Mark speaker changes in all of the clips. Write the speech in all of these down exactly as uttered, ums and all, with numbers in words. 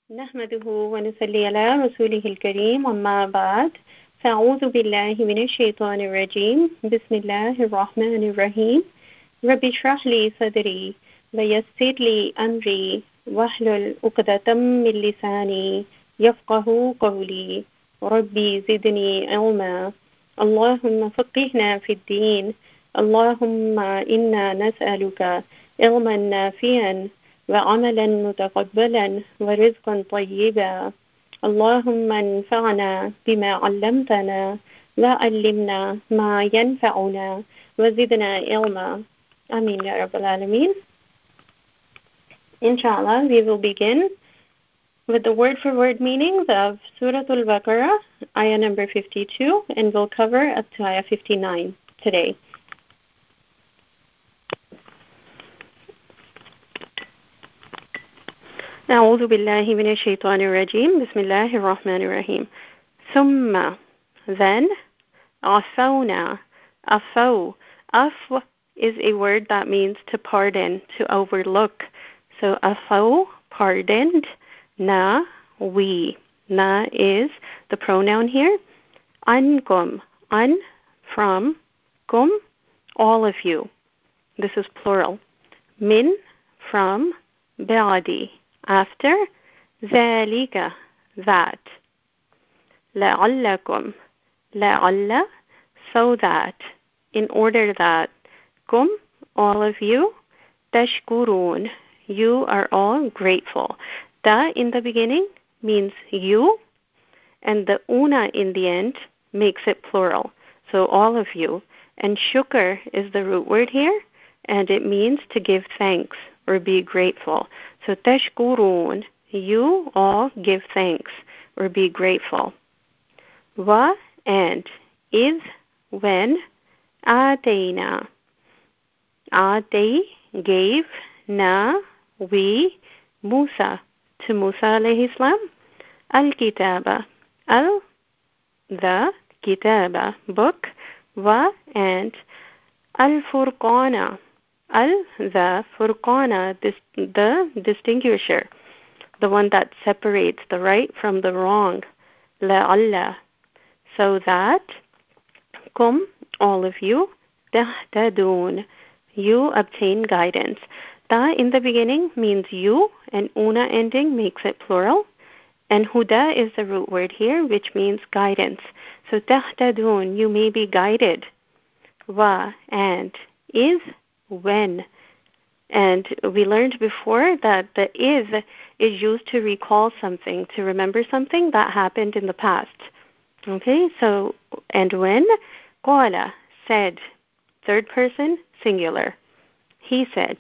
Speaker 1: نحمده ونصلي على رسوله الكريم أما بعد فأعوذ بالله من الشيطان الرجيم بسم الله الرحمن الرحيم رب اشرح لي صدري ويسر لي أمري واحلل عقدة من لساني يفقه قولي ربي زدني علما اللهم فقهنا في الدين اللهم إنا نسألك علما نافعا وعملا متقبلا ورزقا طيبا اللهم انفعنا بما علمتنا وعلمنا ما ينفعنا وزدنا علما Amin Ya Rabbal Alameen. Inshallah, we will begin with the word-for-word meanings of Surah Al-Baqarah, ayah number fifty-two, and we'll cover up to ayah fifty-nine today. أعوذ بالله من الشيطان الرجيم بسم الله الرحمن الرحيم ثم then عفونا عفو عفو is a word that means to pardon, to overlook. So عفو, pardoned. Na, we. Na is the pronoun here. Ankum, an, from. Kum, all of you. This is plural. Min, from. Ba'di, after. ذَلِكَ, that. لَعَلَّكُمْ, لَعَلَّ, so that, in order that. Kum, all of you. Tashkurun, you are all grateful. Da in the beginning means you, and the una in the end makes it plural. So all of you. And shukr is the root word here, and it means to give thanks or be grateful. So tashkurun, you all give thanks or be grateful. Wa, and. Is, when. Atayna, atay, gave. Na, we. Musa, to Musa alayhi salam. Al-kitaba, al, the, kitaba, book. Wa, and. Al-furqana, al, the, furqana, this, the distinguisher, the one that separates the right from the wrong. La'alla, so that. Kum, all of you. Tahtadun, you obtain guidance. Ta in the beginning means you, and una ending makes it plural. And huda is the root word here, which means guidance. So tahtadun, you may be guided. Wa, and. Is, when. And we learned before that the is is used to recall something, to remember something that happened in the past. Okay, so, and when. Qala, said. Third person, singular. He said.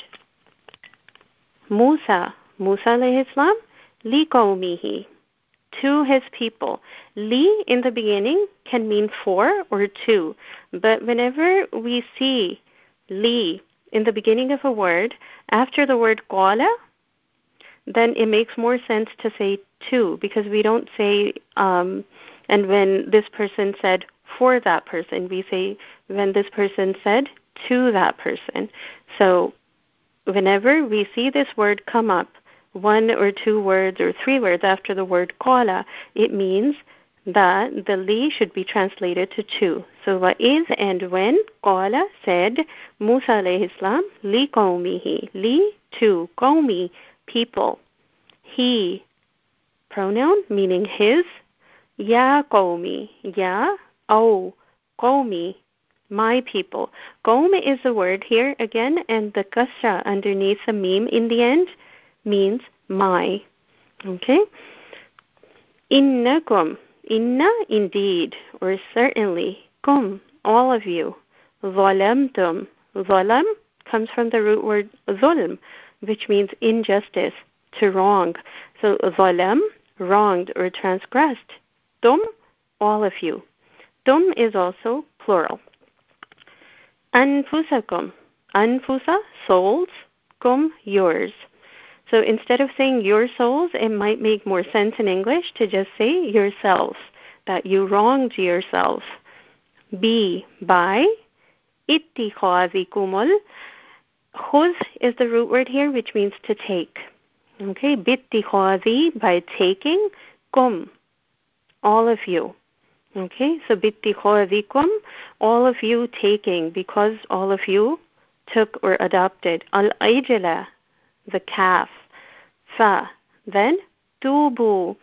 Speaker 1: Musa, Musa alayhi salam, li qawmihi, to his people. Li in the beginning can mean for or to, but whenever we see li in the beginning of a word, after the word qala, then it makes more sense to say to, because we don't say, um, and when this person said for that person, we say when this person said to that person. So whenever we see this word come up, one or two words or three words after the word qala, it means that the li should be translated to to. So what is and when qala, said, Musa alayhi salam, li qawmihi, li, to, qawmi, people. He, pronoun, meaning his. Ya qawmi, ya, oh, qawmi, my people. Qawm is the word here again, and the kasra underneath the mim in the end means my. Okay? Innakum, inna, indeed, or certainly. Kum, all of you. Zalamtum, zalam comes from the root word zulm, which means injustice, to wrong. So zalam, wronged or transgressed. Tum, all of you. Tum is also plural. Anfusakum, anfusa, souls. Kum, yours. So instead of saying your souls, it might make more sense in English to just say yourselves, that you wronged yourselves. Be, by. Ittikhadikumul. Khuz is the root word here, which means to take. Okay, bittikhadi, by taking, kum, all of you. Okay, so bittikhadikum, all of you taking, because all of you took or adopted. Al-ajla, the calf. Fa, then tubu,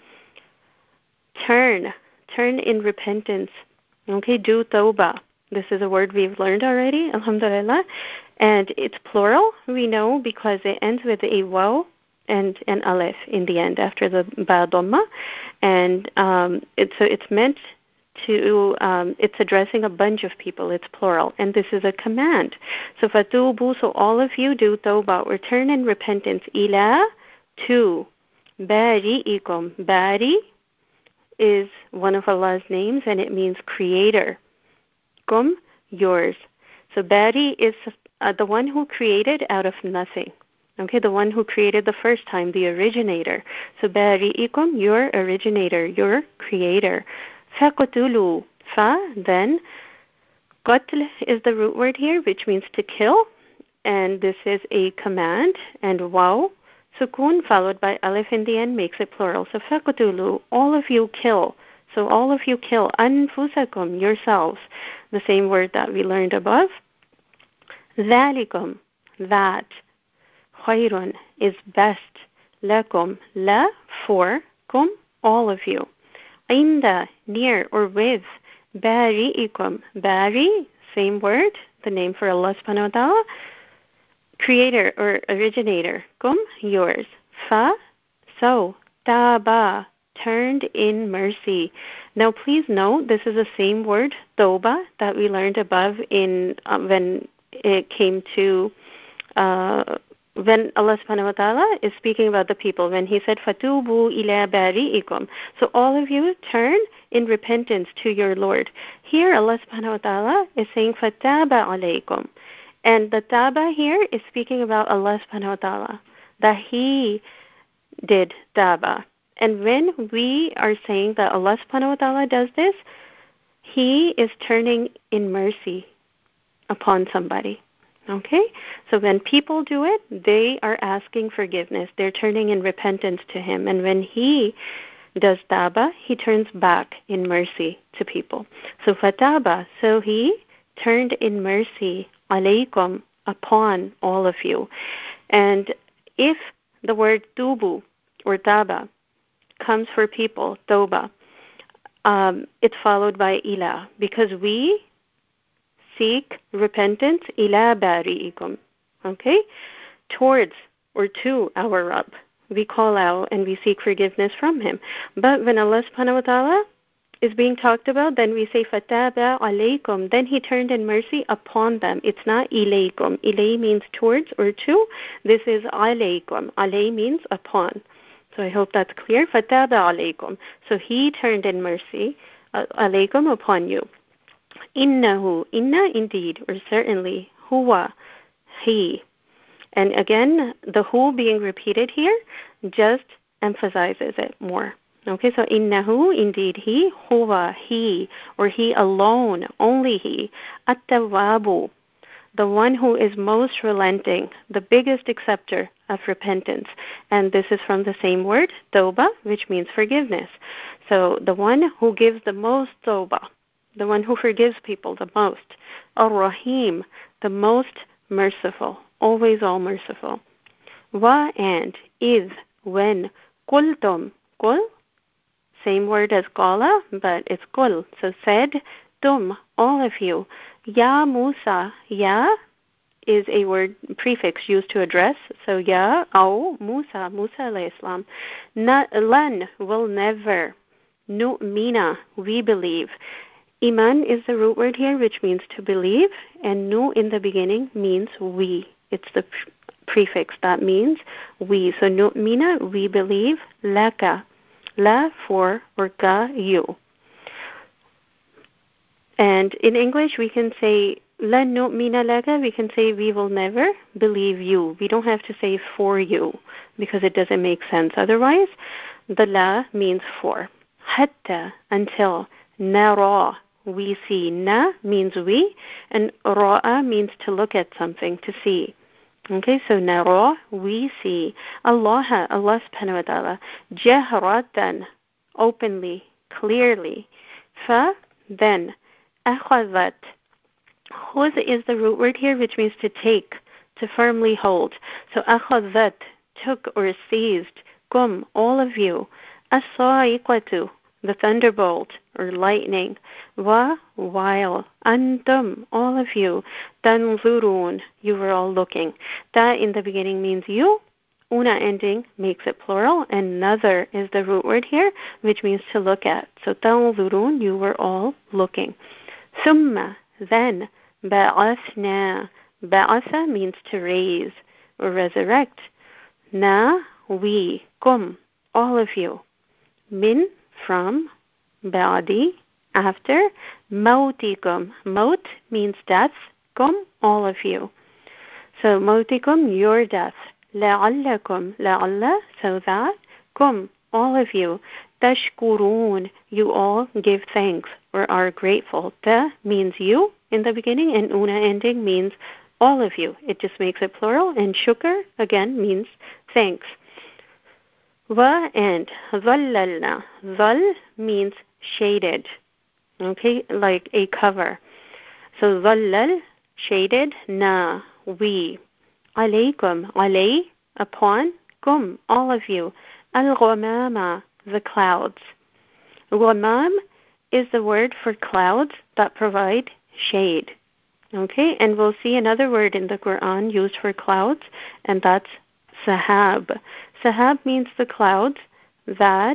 Speaker 1: turn, turn in repentance. Okay, do tawbah. This is a word we've learned already, alhamdulillah. And it's plural, we know, because it ends with a waw and an alif in the end after the ba dhamma. And um, it's, so it's meant to, um, it's addressing a bunch of people. It's plural. And this is a command. So fatubu, so all of you do tawbah, return in repentance. Ila, to. Bari'ikum. Bari is one of Allah's names, and it means creator. Kum, yours. So Bari is uh, the one who created out of nothing. Okay, the one who created the first time, the originator. So Bari'ikum, your originator, your creator. Faqtulu, fa, then. Qatl is the root word here, which means to kill, and this is a command, and waw, sukun followed by alif in the end makes it plural. So faqtulu, all of you kill. So all of you kill anfusakum, yourselves. The same word that we learned above. Dhalikum, that. Khayrun is best. Lakum, la, for. Kum, all of you. Inda, near or with. Bari'ikum, bari, same word, the name for Allah subhanahu wa ta'ala. Creator or originator. Kum, yours. Fa, so. Taba, turned in mercy. Now please note this is the same word, toba, that we learned above in um, when it came to uh, when Allah subhanahu wa ta'ala is speaking about the people, when he said fatubu ila bari'ikum. So all of you turn in repentance to your Lord. Here Allah subhanahu wa ta'ala is saying fataba alaykum. And the taba here is speaking about Allah subhanahu wa ta'ala, that he did taba. And when we are saying that Allah subhanahu wa ta'ala does this, he is turning in mercy upon somebody. Okay? So when people do it, they are asking forgiveness. They're turning in repentance to him. And when he does taba, he turns back in mercy to people. So fataba, so he turned in mercy alaykum, upon all of you. And if the word tubu or taba comes for people, toba, um, it's followed by ila, because we seek repentance, ila bari'ikum, okay, towards or to our Rabb. We call out and we seek forgiveness from him. But when Allah subhanahu wa ta'ala is being talked about, then we say fataba alaykum, then he turned in mercy upon them. It's not ilaykum. Ilay means towards or to. This is alaykum. Alay means upon. So I hope that's clear. Fataba alaykum. So he turned in mercy uh, alaykum, upon you. Innahu, inna, indeed, or certainly, huwa, he. And again, the who being repeated here just emphasizes it more. Okay, so innahu, indeed he, huwa, he, or he alone, only he, at-tawwabu, the one who is most relenting, the biggest acceptor of repentance. And this is from the same word, tawbah, which means forgiveness. So the one who gives the most tawbah, the one who forgives people the most. Ar-Rahim, the most merciful, always all merciful. Wa, and, is, when, qultum, qul, same word as qala, but it's qul. So said, tum, all of you. Ya Musa, ya is a word prefix used to address. So ya, au, Musa, Musa alayhi salam. Na, lan, will never. Nu'mina, we believe. Iman is the root word here, which means to believe, and nu in the beginning means we. It's the pre- prefix that means we. So nu'mina, we believe, laka, la for, or ka, you. And in English, we can say la nu'mina laka, we can say we will never believe you. We don't have to say for you, because it doesn't make sense otherwise. The la means for. Hatta, until, nara, we see. Na means we, and ra'a means to look at something, to see. Okay, so nara, we see. Allah, Allah subhanahu wa ta'ala. Jahratan, openly, clearly. Fa, then. Akhazat. Khuz is the root word here, which means to take, to firmly hold. So akhazat, took or seized. Kum, all of you. As-sa'iqatu, the thunderbolt or lightning. Wa, while. Antum, all of you. Tanzurun, you were all looking. Ta in the beginning means you. Una ending makes it plural, and nazar is the root word here, which means to look at. So tanzurun, you were all looking. Summa, then. Ba'athna. Ba'atha means to raise or resurrect. Na, we. Kum, all of you. Min, from. Ba'di, after. Mautikum. Maut means death. Kum, all of you. So mautikum, your death. La'allakum, la'alla, so that. Kum, all of you. Tashkurun, you all give thanks or are grateful. Ta means you in the beginning, and una ending means all of you. It just makes it plural, and shukr, again, means thanks. Wa and zallalna. Zal means shaded, okay, like a cover. So zallal, shaded, na, we. Alaykum, alay, upon, kum, all of you. Al-ghamama, the clouds. Ghamam is the word for clouds that provide shade. Okay, and we'll see another word in the Quran used for clouds, and that's sahab. Sahab means the clouds that,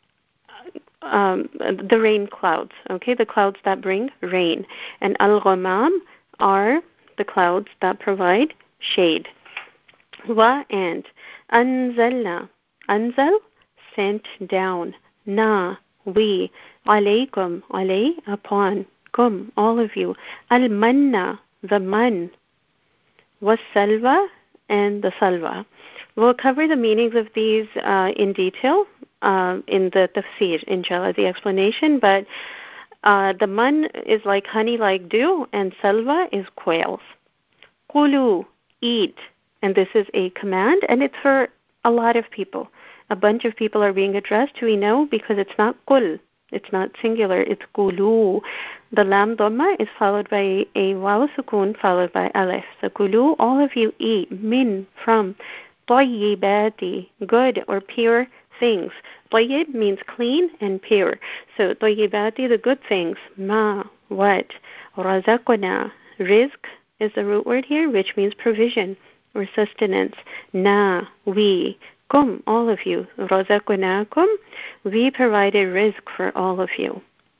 Speaker 1: um, the rain clouds, okay, the clouds that bring rain. And al-ghamam are the clouds that provide shade. Wa and anzalna. Anzal, sent down. Na, we. Alaykum, alay, upon. Kum, all of you. Al-manna, the man. Was-salwa, and the salwa. We'll cover the meanings of these uh, in detail uh, in the tafsir, inshallah, the explanation, but uh, the man is like honey, like dew, and salwa is quails. Kulu, eat, and this is a command, and it's for a lot of people. A bunch of people are being addressed, we know, because it's not kul. It's not singular, it's kulu. The lam dhamma is followed by a waw sukun followed by alif. So kulu, all of you eat, min, from, tayyibati, good or pure things. Tayyib means clean and pure. So tayyibati, the good things. Ma, what? Razaqna, rizq is the root word here, which means provision or sustenance. Na, we. Kum, all of you. Razaqnakum, we provided rizq for all of you.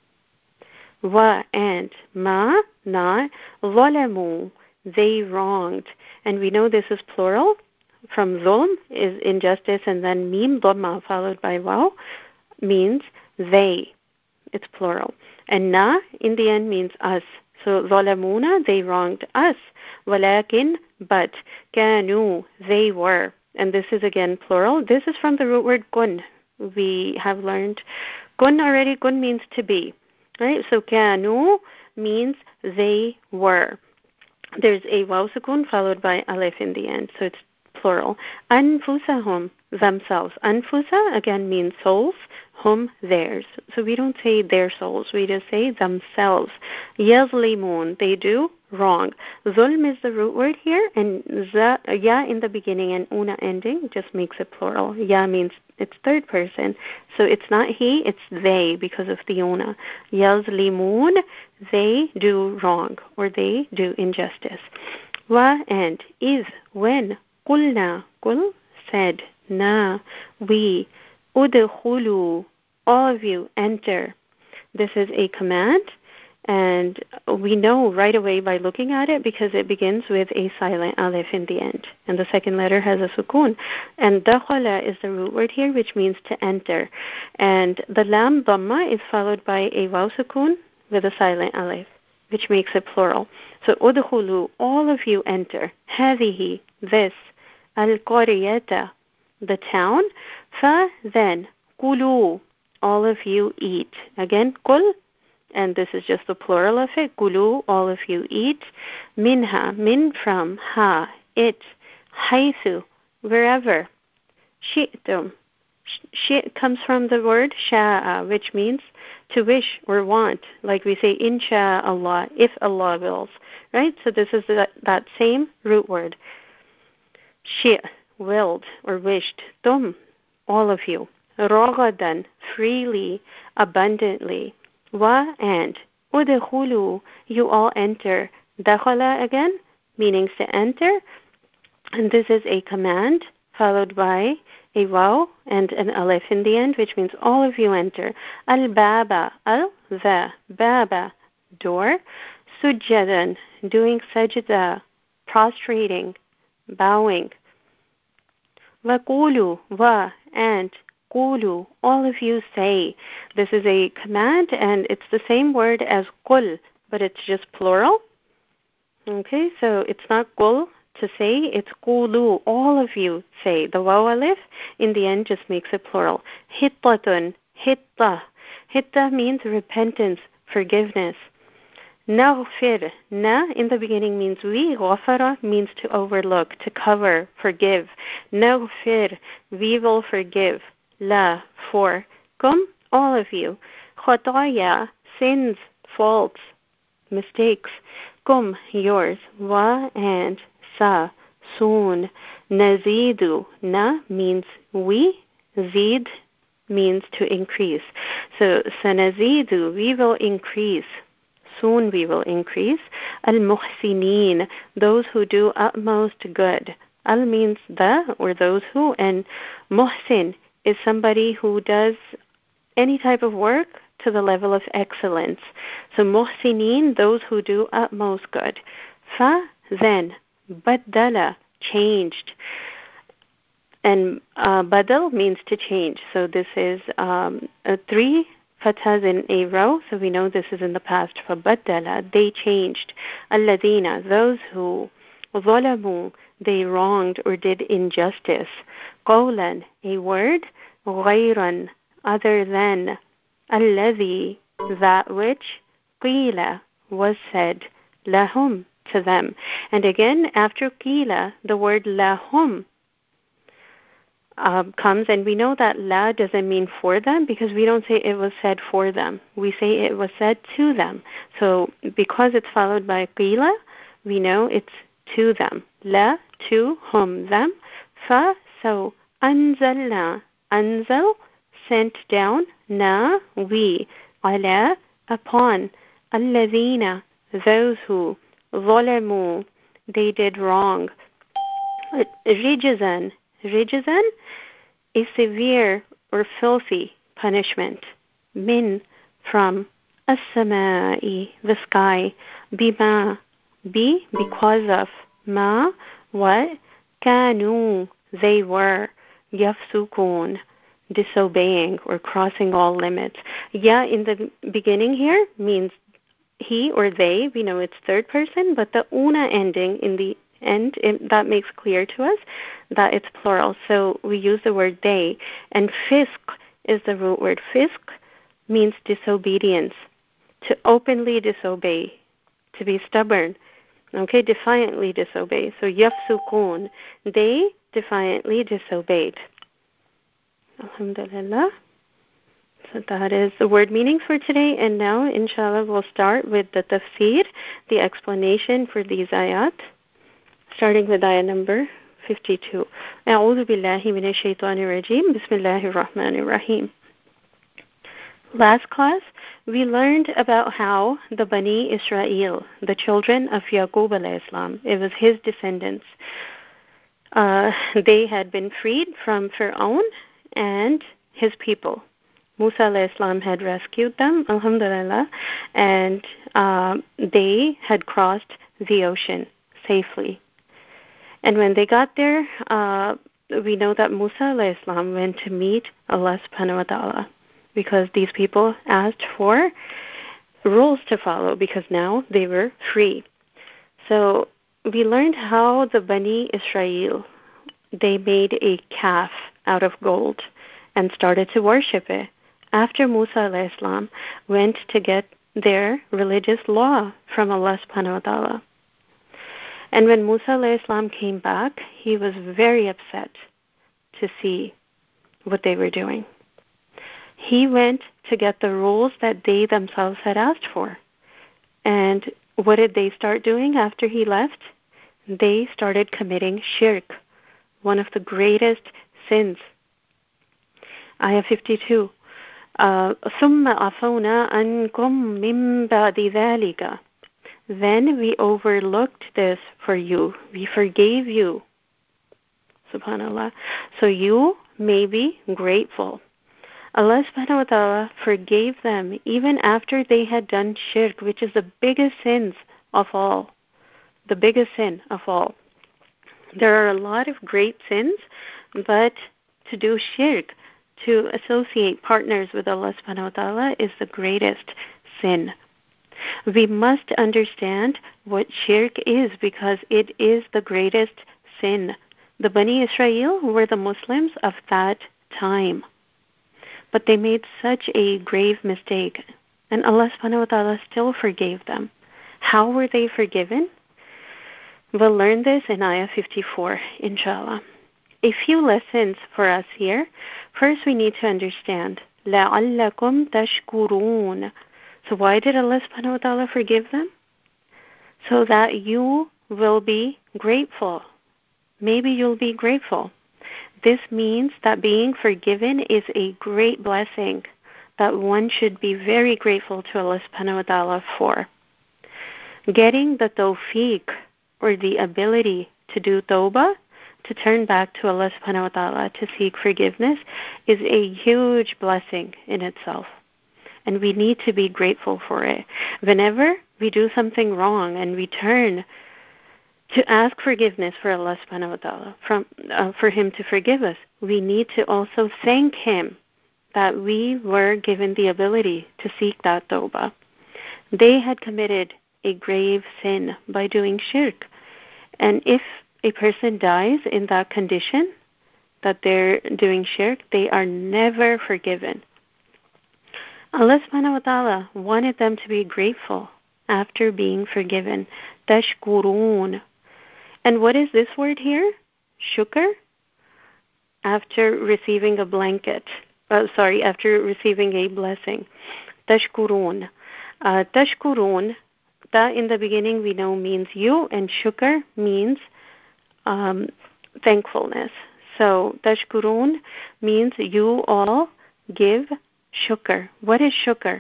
Speaker 1: Wa, and. Ma, not. Zalamu, they wronged. And we know this is plural. From zulm is injustice, and then mim dhamma followed by waw means they. It's plural. And na in the end means us. So zalamuna, they wronged us. Walakin, but. Kanu, they were. And this is again plural. This is from the root word kun. We have learned kun already. Kun means to be. Right? So kanu means they were. There's a waw sukun followed by alif in the end. So it's plural. Anfusahum, themselves. Anfusa again means souls. Hum, theirs. So we don't say their souls. We just say themselves. Yazlimun, they do wrong. Zulm is the root word here, and za, ya in the beginning and una ending just makes it plural. Ya means it's third person. So it's not he, it's they because of the una. Yazlimun, they do wrong or they do injustice. Wa and is when. Qulna, qul, said. Na, we. Udkhulu, all of you, enter. This is a command, and we know right away by looking at it because it begins with a silent alif in the end, and the second letter has a sukun. And dakhala is the root word here, which means to enter. And the lam dhamma is followed by a waw sukun with a silent alif, which makes it plural. So udkhulu, all of you enter. Hadihi, this. Al-qaryata, the town. Fa, then. Kulu, all of you eat. Again, kul, and this is just the plural of it. Kulu, all of you eat. Minha, min from, ha, it. haythu, wherever. Shi'tum. Shi comes from the word sha'a, which means to wish or want. Like we say, insha'Allah, if Allah wills. Right? So this is that, that same root word. Shi', willed or wished. Tum, all of you. Ragadan, freely, abundantly. Wa, and. Udkhulu, you all enter. Dakhala again, meaning to enter. And this is a command followed by a waw and an alif in the end, which means all of you enter. Al-baba, al-the, baba, door. Sujjadan, doing sajda, prostrating, bowing. Waqulu, wa, and. Qulu, all of you say. This is a command, and it's the same word as qul, but it's just plural. Okay, so it's not qul to say, it's qulu, all of you say. The waw alif in the end just makes it plural. Hittatun, hitta. Hitta means repentance, forgiveness. Naghfir, na in the beginning means we, ghafara means to overlook, to cover, forgive. Naghfir, we will forgive. La, for. Kum, all of you. Khataya, sins, faults, mistakes. Kum, yours. Wa, and. Sa, soon. Nazidu, na means we. Zid means to increase. So, sanazidu, we will increase. Soon we will increase. Al-muhsinin, those who do utmost good. Al means the, or those who, and muhsin is somebody who does any type of work to the level of excellence. So muhsinin, those who do utmost good. Fa, then. Baddala, changed. And uh, badal means to change. So this is um, a three fathas in a row. So we know this is in the past. For baddala, they changed. Alladina, those who. Zalamu, they wronged or did injustice. Qawlan, a word. Ghayran, other than. Alladhi, that which. Qila, was said. Lahum, to them. And again, after qila, the word lahum uh, comes, and we know that la doesn't mean for them, because we don't say it was said for them. We say it was said to them. So because it's followed by qila, we know it's to them. La, to, hum, them. Fa, so. Anzalna, anzal, sent down. Na, we. Ala, upon. Alladhina, those who. Zalamu, they did wrong. Rijzan, rijzan, a severe or filthy punishment. Min, from. As-samai, the sky. Bima, be, because of. Ma, what. Kanu, they were. Yafsukun, disobeying or crossing all limits. Ya in the beginning here means he or they. We know it's third person, but the una ending in the end, it, that makes clear to us that it's plural. So we use the word they. And fisk is the root word. Fisk means disobedience, to openly disobey, to be stubborn. Okay, defiantly disobey. So yafsukun, they defiantly disobeyed. Alhamdulillah. So that is the word meanings for today. And now, inshallah, we'll start with the tafsir, the explanation for these ayat, starting with ayah number fifty-two. أعوذ بالله من الشيطان الرجيم. بسم الله الرحمن الرحيم. Last class, we learned about how the Bani Israel, the children of Yaqub alayhi salam, it was his descendants, uh, they had been freed from Fir'aun and his people. Musa alayhi salam had rescued them, alhamdulillah, and uh, they had crossed the ocean safely. And when they got there, uh, we know that Musa alayhi salam went to meet Allah subhanahu wa ta'ala, because these people asked for rules to follow, because now they were free. So we learned how the Bani Israel, they made a calf out of gold and started to worship it after Musa alayhi salam went to get their religious law from Allah subhanahu wa ta'ala. And when Musa alayhi salam came back, he was very upset to see what they were doing. He went to get the rules that they themselves had asked for. And what did they start doing after he left? They started committing shirk, one of the greatest sins. Ayah fifty-two. ثُمَّ عَفَوْنَا عَنْكُمْ مِنْ بَعْدِ ذَلِكَ. Then we overlooked this for you. We forgave you. Subhanallah. So you may be grateful. Allah subhanahu wa ta'ala forgave them even after they had done shirk, which is the biggest sins of all. The biggest sin of all. There are a lot of great sins, but to do shirk, to associate partners with Allah subhanahu wa ta'ala, is the greatest sin. We must understand what shirk is because it is the greatest sin. The Bani Israel were the Muslims of that time. But they made such a grave mistake, and Allah subhanahu wa ta'ala still forgave them. How were they forgiven? We'll learn this in Ayah fifty-four, inshallah. A few lessons for us here. First, we need to understand, لَعَلَّكُمْ تَشْكُرُونَ. So why did Allah subhanahu wa ta'ala forgive them? So that you will be grateful. Maybe you'll be grateful. This means that being forgiven is a great blessing that one should be very grateful to Allah subhanahu wa ta'ala for. Getting the tawfiq, or the ability to do tawbah, to turn back to Allah subhanahu wa ta'ala, to seek forgiveness, is a huge blessing in itself. And we need to be grateful for it. Whenever we do something wrong and we turn to ask forgiveness for Allah subhanahu wa ta'ala, from, uh, for Him to forgive us, we need to also thank Him that we were given the ability to seek that tawbah. They had committed a grave sin by doing shirk. And if a person dies in that condition, that they're doing shirk, they are never forgiven. Allah subhanahu wa ta'ala wanted them to be grateful after being forgiven. Tashkurun. And what is this word here? Shukr? After receiving a blanket. Uh, sorry, after receiving a blessing. Tashkurun. Uh, tashkurun, that in the beginning we know means you, and shukr means um, thankfulness. So tashkurun means you all give shukr. What is shukr?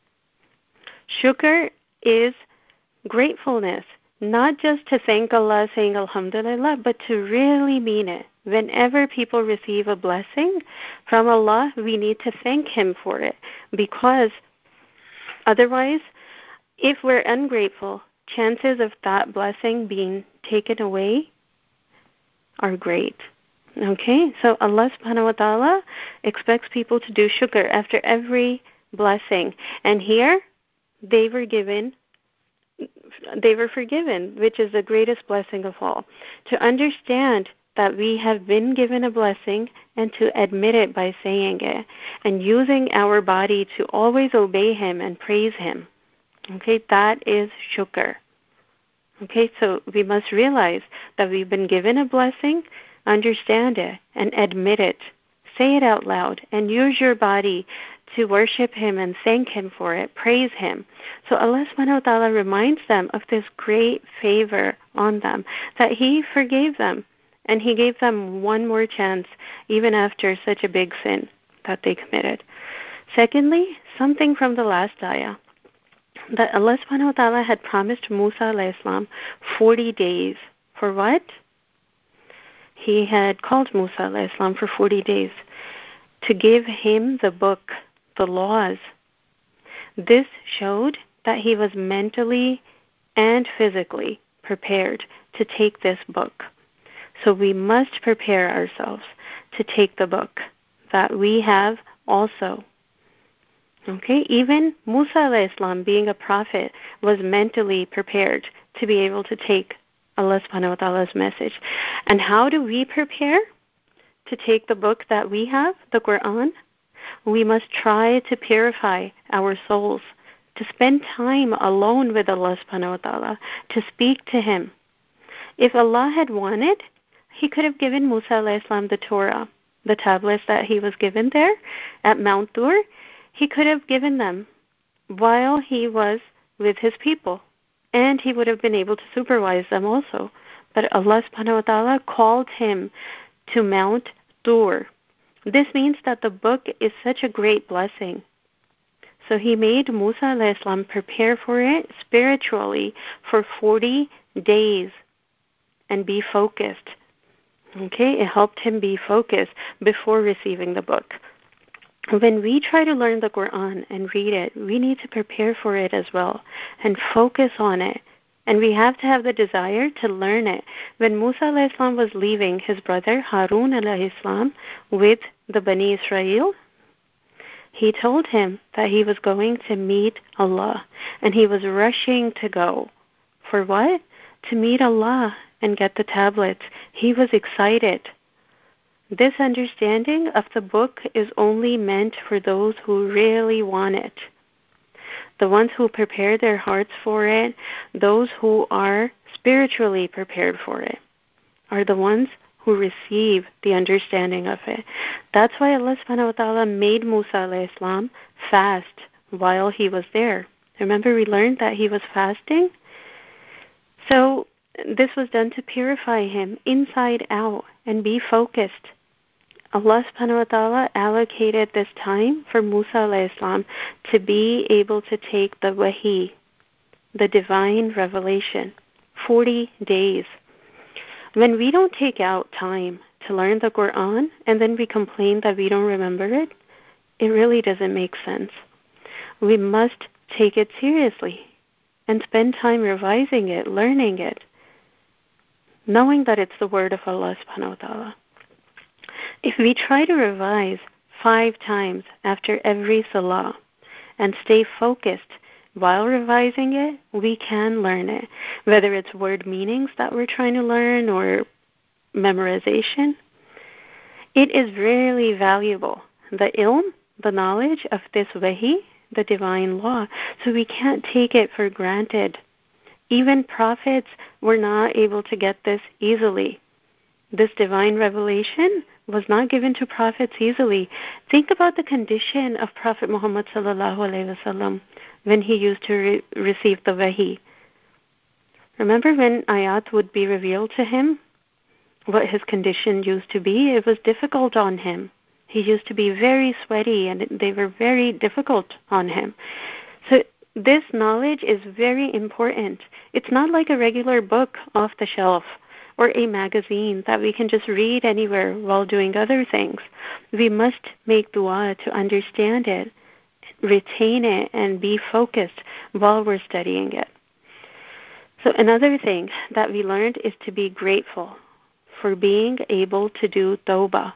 Speaker 1: Shukr is gratefulness. Not just to thank Allah saying Alhamdulillah, but to really mean it. Whenever people receive a blessing from Allah, we need to thank Him for it. Because otherwise, if we're ungrateful, chances of that blessing being taken away are great. Okay? So Allah subhanahu wa ta'ala expects people to do shukr after every blessing. And here, they were given They were forgiven, which is the greatest blessing of all. To understand that we have been given a blessing and to admit it by saying it and using our body to always obey Him and praise Him. Okay, that is shukr. Okay, so we must realize that we've been given a blessing, understand it, and admit it. Say it out loud and use your body to worship Him and thank Him for it, praise Him. So Allah subhanahu wa ta'ala reminds them of this great favor on them, that He forgave them, and He gave them one more chance, even after such a big sin that they committed. Secondly, something from the last ayah, that Allah subhanahu wa ta'ala had promised Musa alayhi salam forty days. For what? He had called Musa alayhi salam for forty days to give him the book, the laws. This showed that he was mentally and physically prepared to take this book. So we must prepare ourselves to take the book that we have also. Okay, even Musa alayhi salam, being a prophet, was mentally prepared to be able to take Allah subhanahu wa ta'ala's message. And how do we prepare to take the book that we have, the Quran? We must try to purify our souls, to spend time alone with Allah subhanahu wa ta'ala, to speak to Him. If Allah had wanted, He could have given Musa alayhi salam the Torah, the tablets that he was given there at Mount Tur. He could have given them while he was with his people, and he would have been able to supervise them also. But Allah subhanahu wa ta'ala called him to Mount Tur. This means that the book is such a great blessing. So He made Musa alayhi salam prepare for it spiritually for forty days and be focused. Okay, it helped him be focused before receiving the book. When we try to learn the Quran and read it, we need to prepare for it as well and focus on it. And we have to have the desire to learn it. When Musa alayhi salam was leaving his brother Harun alayhi salam with the Bani Israel, he told him that he was going to meet Allah. And he was rushing to go. For what? To meet Allah and get the tablets. He was excited. This understanding of the book is only meant for those who really want it. The ones who prepare their hearts for it, those who are spiritually prepared for it, are the ones who receive the understanding of it. That's why Allah subhanahu wa ta'ala made Musa alayhi salam fast while he was there. Remember we learned that he was fasting? So this was done to purify him inside out and be focused. Allah subhanahu wa ta'ala allocated this time for Musa alayhi salam to be able to take the wahi, the divine revelation, forty days. When we don't take out time to learn the Quran and then we complain that we don't remember it, it really doesn't make sense. We must take it seriously and spend time revising it, learning it, knowing that it's the word of Allah subhanahu wa ta'ala. If we try to revise five times after every salah and stay focused while revising it, we can learn it, whether it's word meanings that we're trying to learn or memorization. It is really valuable, the ilm, the knowledge of this wahi, the divine law, so we can't take it for granted. Even prophets were not able to get this easily. This divine revelation was not given to prophets easily. Think about the condition of Prophet Muhammad sallallahu alaihi wasallam when he used to re- receive the wahi. Remember when ayat would be revealed to him? What his condition used to be? It was difficult on him. He used to be very sweaty and they were very difficult on him. So this knowledge is very important. It's not like a regular book off the shelf or a magazine that we can just read anywhere while doing other things. We must make dua to understand it, retain it, and be focused while we're studying it. So another thing that we learned is to be grateful for being able to do tawbah,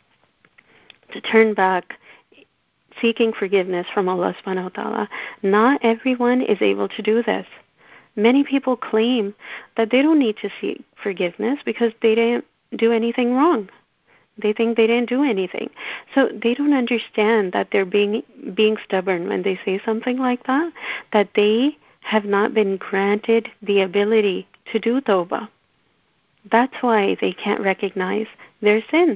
Speaker 1: to turn back, seeking forgiveness from Allah subhanahu wa ta'ala. Not everyone is able to do this. Many people claim that they don't need to seek forgiveness because they didn't do anything wrong. They think they didn't do anything. So they don't understand that they're being being stubborn when they say something like that, that they have not been granted the ability to do tawbah. That's why they can't recognize their sins.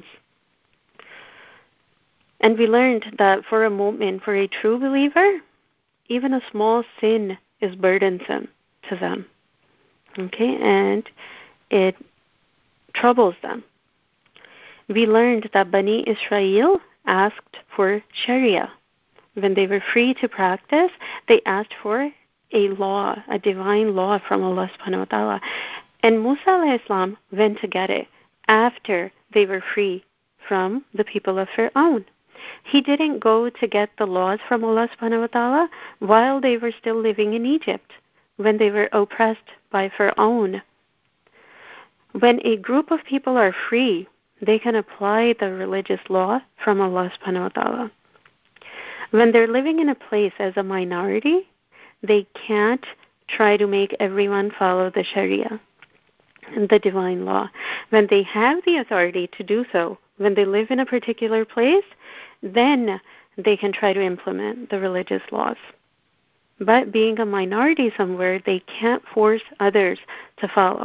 Speaker 1: And we learned that for a moment, for a true believer, even a small sin is burdensome to them. Okay, and it troubles them. We learned that Bani Israel asked for Sharia. When they were free to practice, they asked for a law, a divine law from Allah subhanahu wa ta'ala. And Musa alayhi salam went to get it after they were free from the people of Fir'aun. He didn't go to get the laws from Allah subhanahu wa ta'ala while they were still living in Egypt, when they were oppressed by Fir'aun. When a group of people are free, they can apply the religious law from Allah subhanahu wa ta'ala. When they're living in a place as a minority, they can't try to make everyone follow the Sharia and the divine law. When they have the authority to do so, when they live in a particular place, then they can try to implement the religious laws. But being a minority somewhere, they can't force others to follow.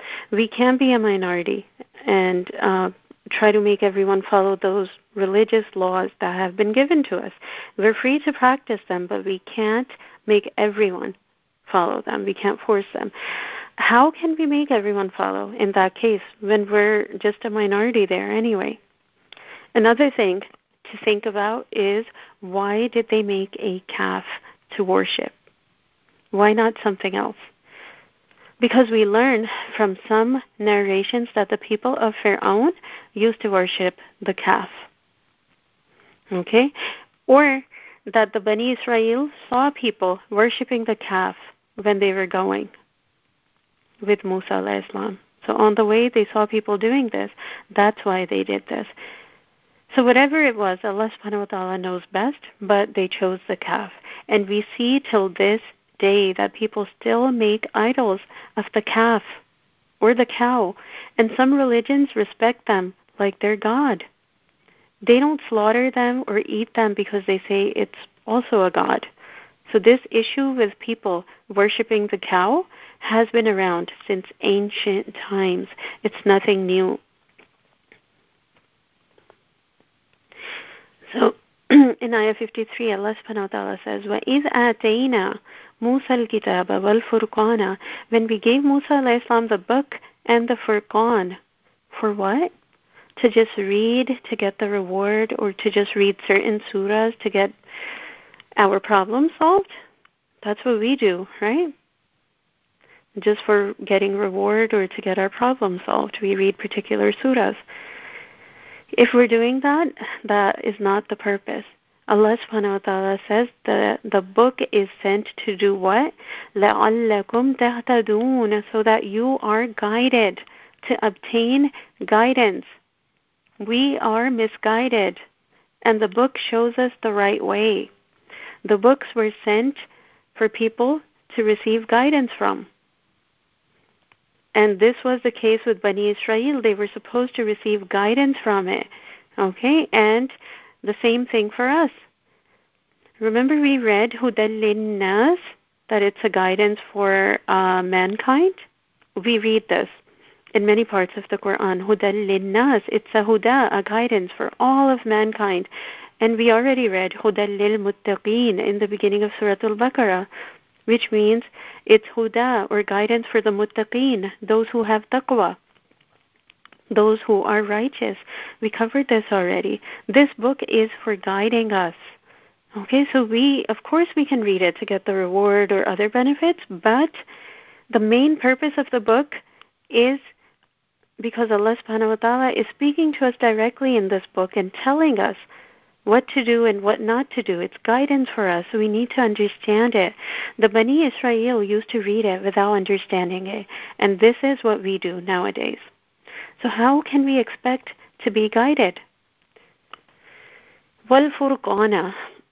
Speaker 1: We can't be a minority and uh, try to make everyone follow those religious laws that have been given to us. We're free to practice them, but we can't make everyone follow them. We can't force them. How can we make everyone follow in that case when we're just a minority there anyway? Another thing to think about is, why did they make a calf to worship? Why not something else? Because we learn from some narrations that the people of Pharaoh used to worship the calf. Okay? Or that the Bani Israel saw people worshiping the calf when they were going with Musa alayhi salam. So on the way they saw people doing this. That's why they did this. So whatever it was, Allah subhanahu wa ta'ala knows best, but they chose the calf. And we see till this day that people still make idols of the calf or the cow. And some religions respect them like their god. They don't slaughter them or eat them because they say it's also a god. So this issue with people worshiping the cow has been around since ancient times. It's nothing new. So in Ayah fifty-three, Allah subhanahu wa ta'ala says, وَإِذْ آتَيْنَا مُوسَى الْكِتَابَ وَالْفُرْقَانَ, when we gave Musa alayhi salam the book and the Furqan. For what? To just read to get the reward, or to just read certain surahs to get our problem solved? That's what we do, right? Just for getting reward or to get our problem solved, we read particular surahs. If we're doing that, that is not the purpose. Allah subhanahu wa ta'ala says the, the book is sent to do what? لَعَلَّكُمْ تَهْتَدُونَ, so that you are guided, to obtain guidance. We are misguided, and the book shows us the right way. The books were sent for people to receive guidance from. And this was the case with Bani Israel. They were supposed to receive guidance from it. Okay? And the same thing for us. Remember we read Hudan Linnas, that it's a guidance for uh, mankind? We read this in many parts of the Quran. Hudan Linnas, it's a huda, a guidance for all of mankind. And we already read Hudan lil Muttaqeen in the beginning of Surah Al-Baqarah, which means it's huda, or guidance for the muttaqeen, those who have taqwa, those who are righteous. We covered this already. This book is for guiding us. Okay, so we, of course we can read it to get the reward or other benefits, but the main purpose of the book is because Allah subhanahu wa ta'ala is speaking to us directly in this book and telling us what to do and what not to do. It's guidance for us, so we need to understand it. The Bani Israel used to read it without understanding it, and this is what we do nowadays. So how can we expect to be guided? Wal Furqana.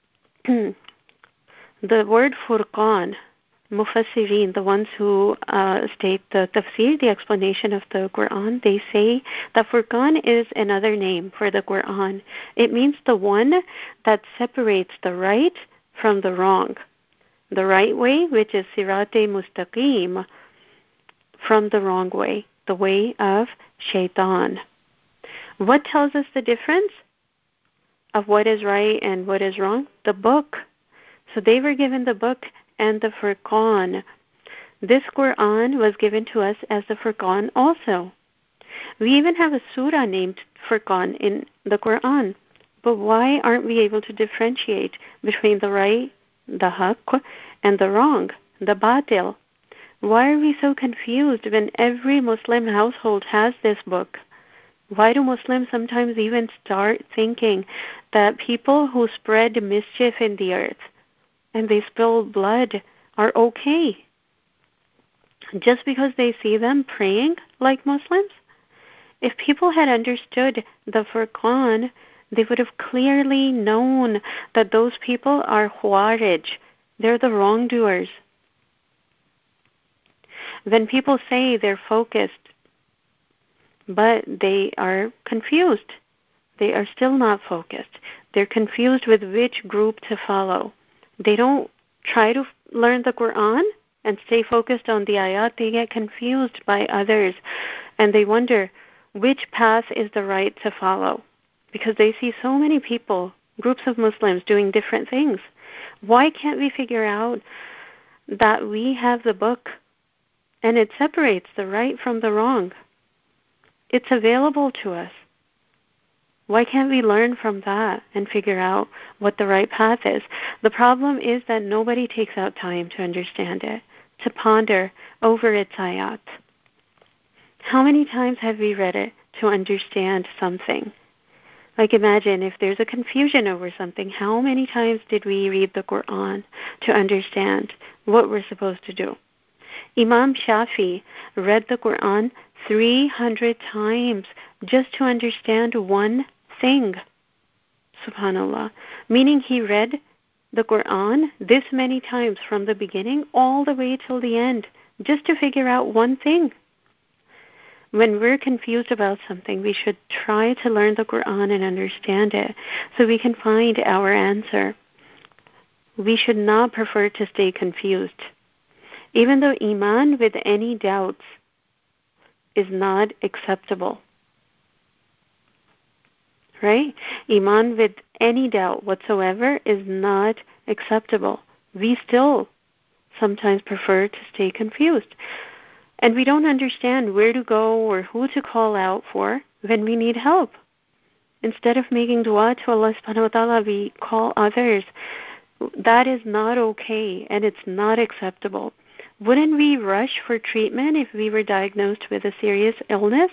Speaker 1: The word Furqan, Mufassirin, the ones who uh, state the tafsir, the explanation of the Quran, they say that Furqan is another name for the Quran. It means the one that separates the right from the wrong. The right way, which is Sirate Mustaqim, from the wrong way, the way of Shaitan. What tells us the difference of what is right and what is wrong? The book. So they were given the book and the Furqan. This Quran was given to us as the Furqan also. We even have a surah named Furqan in the Quran. But why aren't we able to differentiate between the right, the haqq, and the wrong, the batil? Why are we so confused when every Muslim household has this book? Why do Muslims sometimes even start thinking that people who spread mischief in the earth and they spill blood are okay just because they see them praying like Muslims? If people had understood the Furqan, they would have clearly known that those people are Khawarij. They're the wrongdoers. When people say they're focused, but they are confused, they are still not focused. They're confused with which group to follow. They don't try to learn the Quran, and stay focused on the ayat, they get confused by others and they wonder which path is the right to follow because they see so many people, groups of Muslims doing different things. Why can't we figure out that we have the book and it separates the right from the wrong? It's available to us. Why can't we learn from that and figure out what the right path is? The problem is that nobody takes out time to understand it, to ponder over its ayat. How many times have we read it to understand something? Like imagine if there's a confusion over something, how many times did we read the Quran to understand what we're supposed to do? Imam Shafi read the Quran three hundred times just to understand one thing. Subhanallah. Meaning he read the Quran this many times from the beginning all the way till the end just to figure out one thing. When we're confused about something, we should try to learn the Quran and understand it so we can find our answer. We should not prefer to stay confused. Even though Iman with any doubts is not acceptable. Right? Iman with any doubt whatsoever is not acceptable. We still sometimes prefer to stay confused. And we don't understand where to go or who to call out for when we need help. Instead of making dua to Allah subhanahu wa ta'ala, we call others. That is not okay and it's not acceptable. Wouldn't we rush for treatment if we were diagnosed with a serious illness?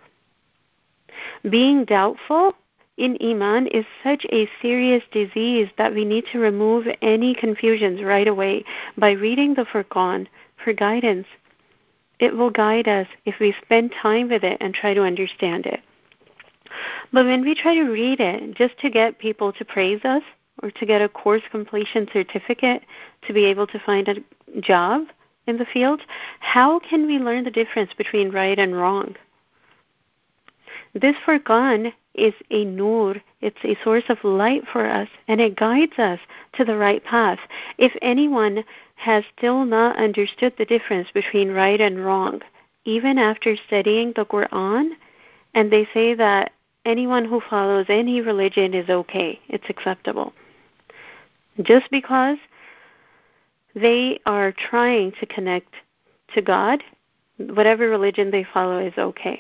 Speaker 1: Being doubtful in Iman is such a serious disease that we need to remove any confusions right away by reading the Furqan for guidance. It will guide us if we spend time with it and try to understand it. But when we try to read it just to get people to praise us or to get a course completion certificate to be able to find a job in the field, how can we learn the difference between right and wrong? This Furqan is a nur, it's a source of light for us, and it guides us to the right path. If anyone has still not understood the difference between right and wrong, even after studying the Quran, and they say that anyone who follows any religion is okay, it's acceptable, just because they are trying to connect to God, whatever religion they follow is okay.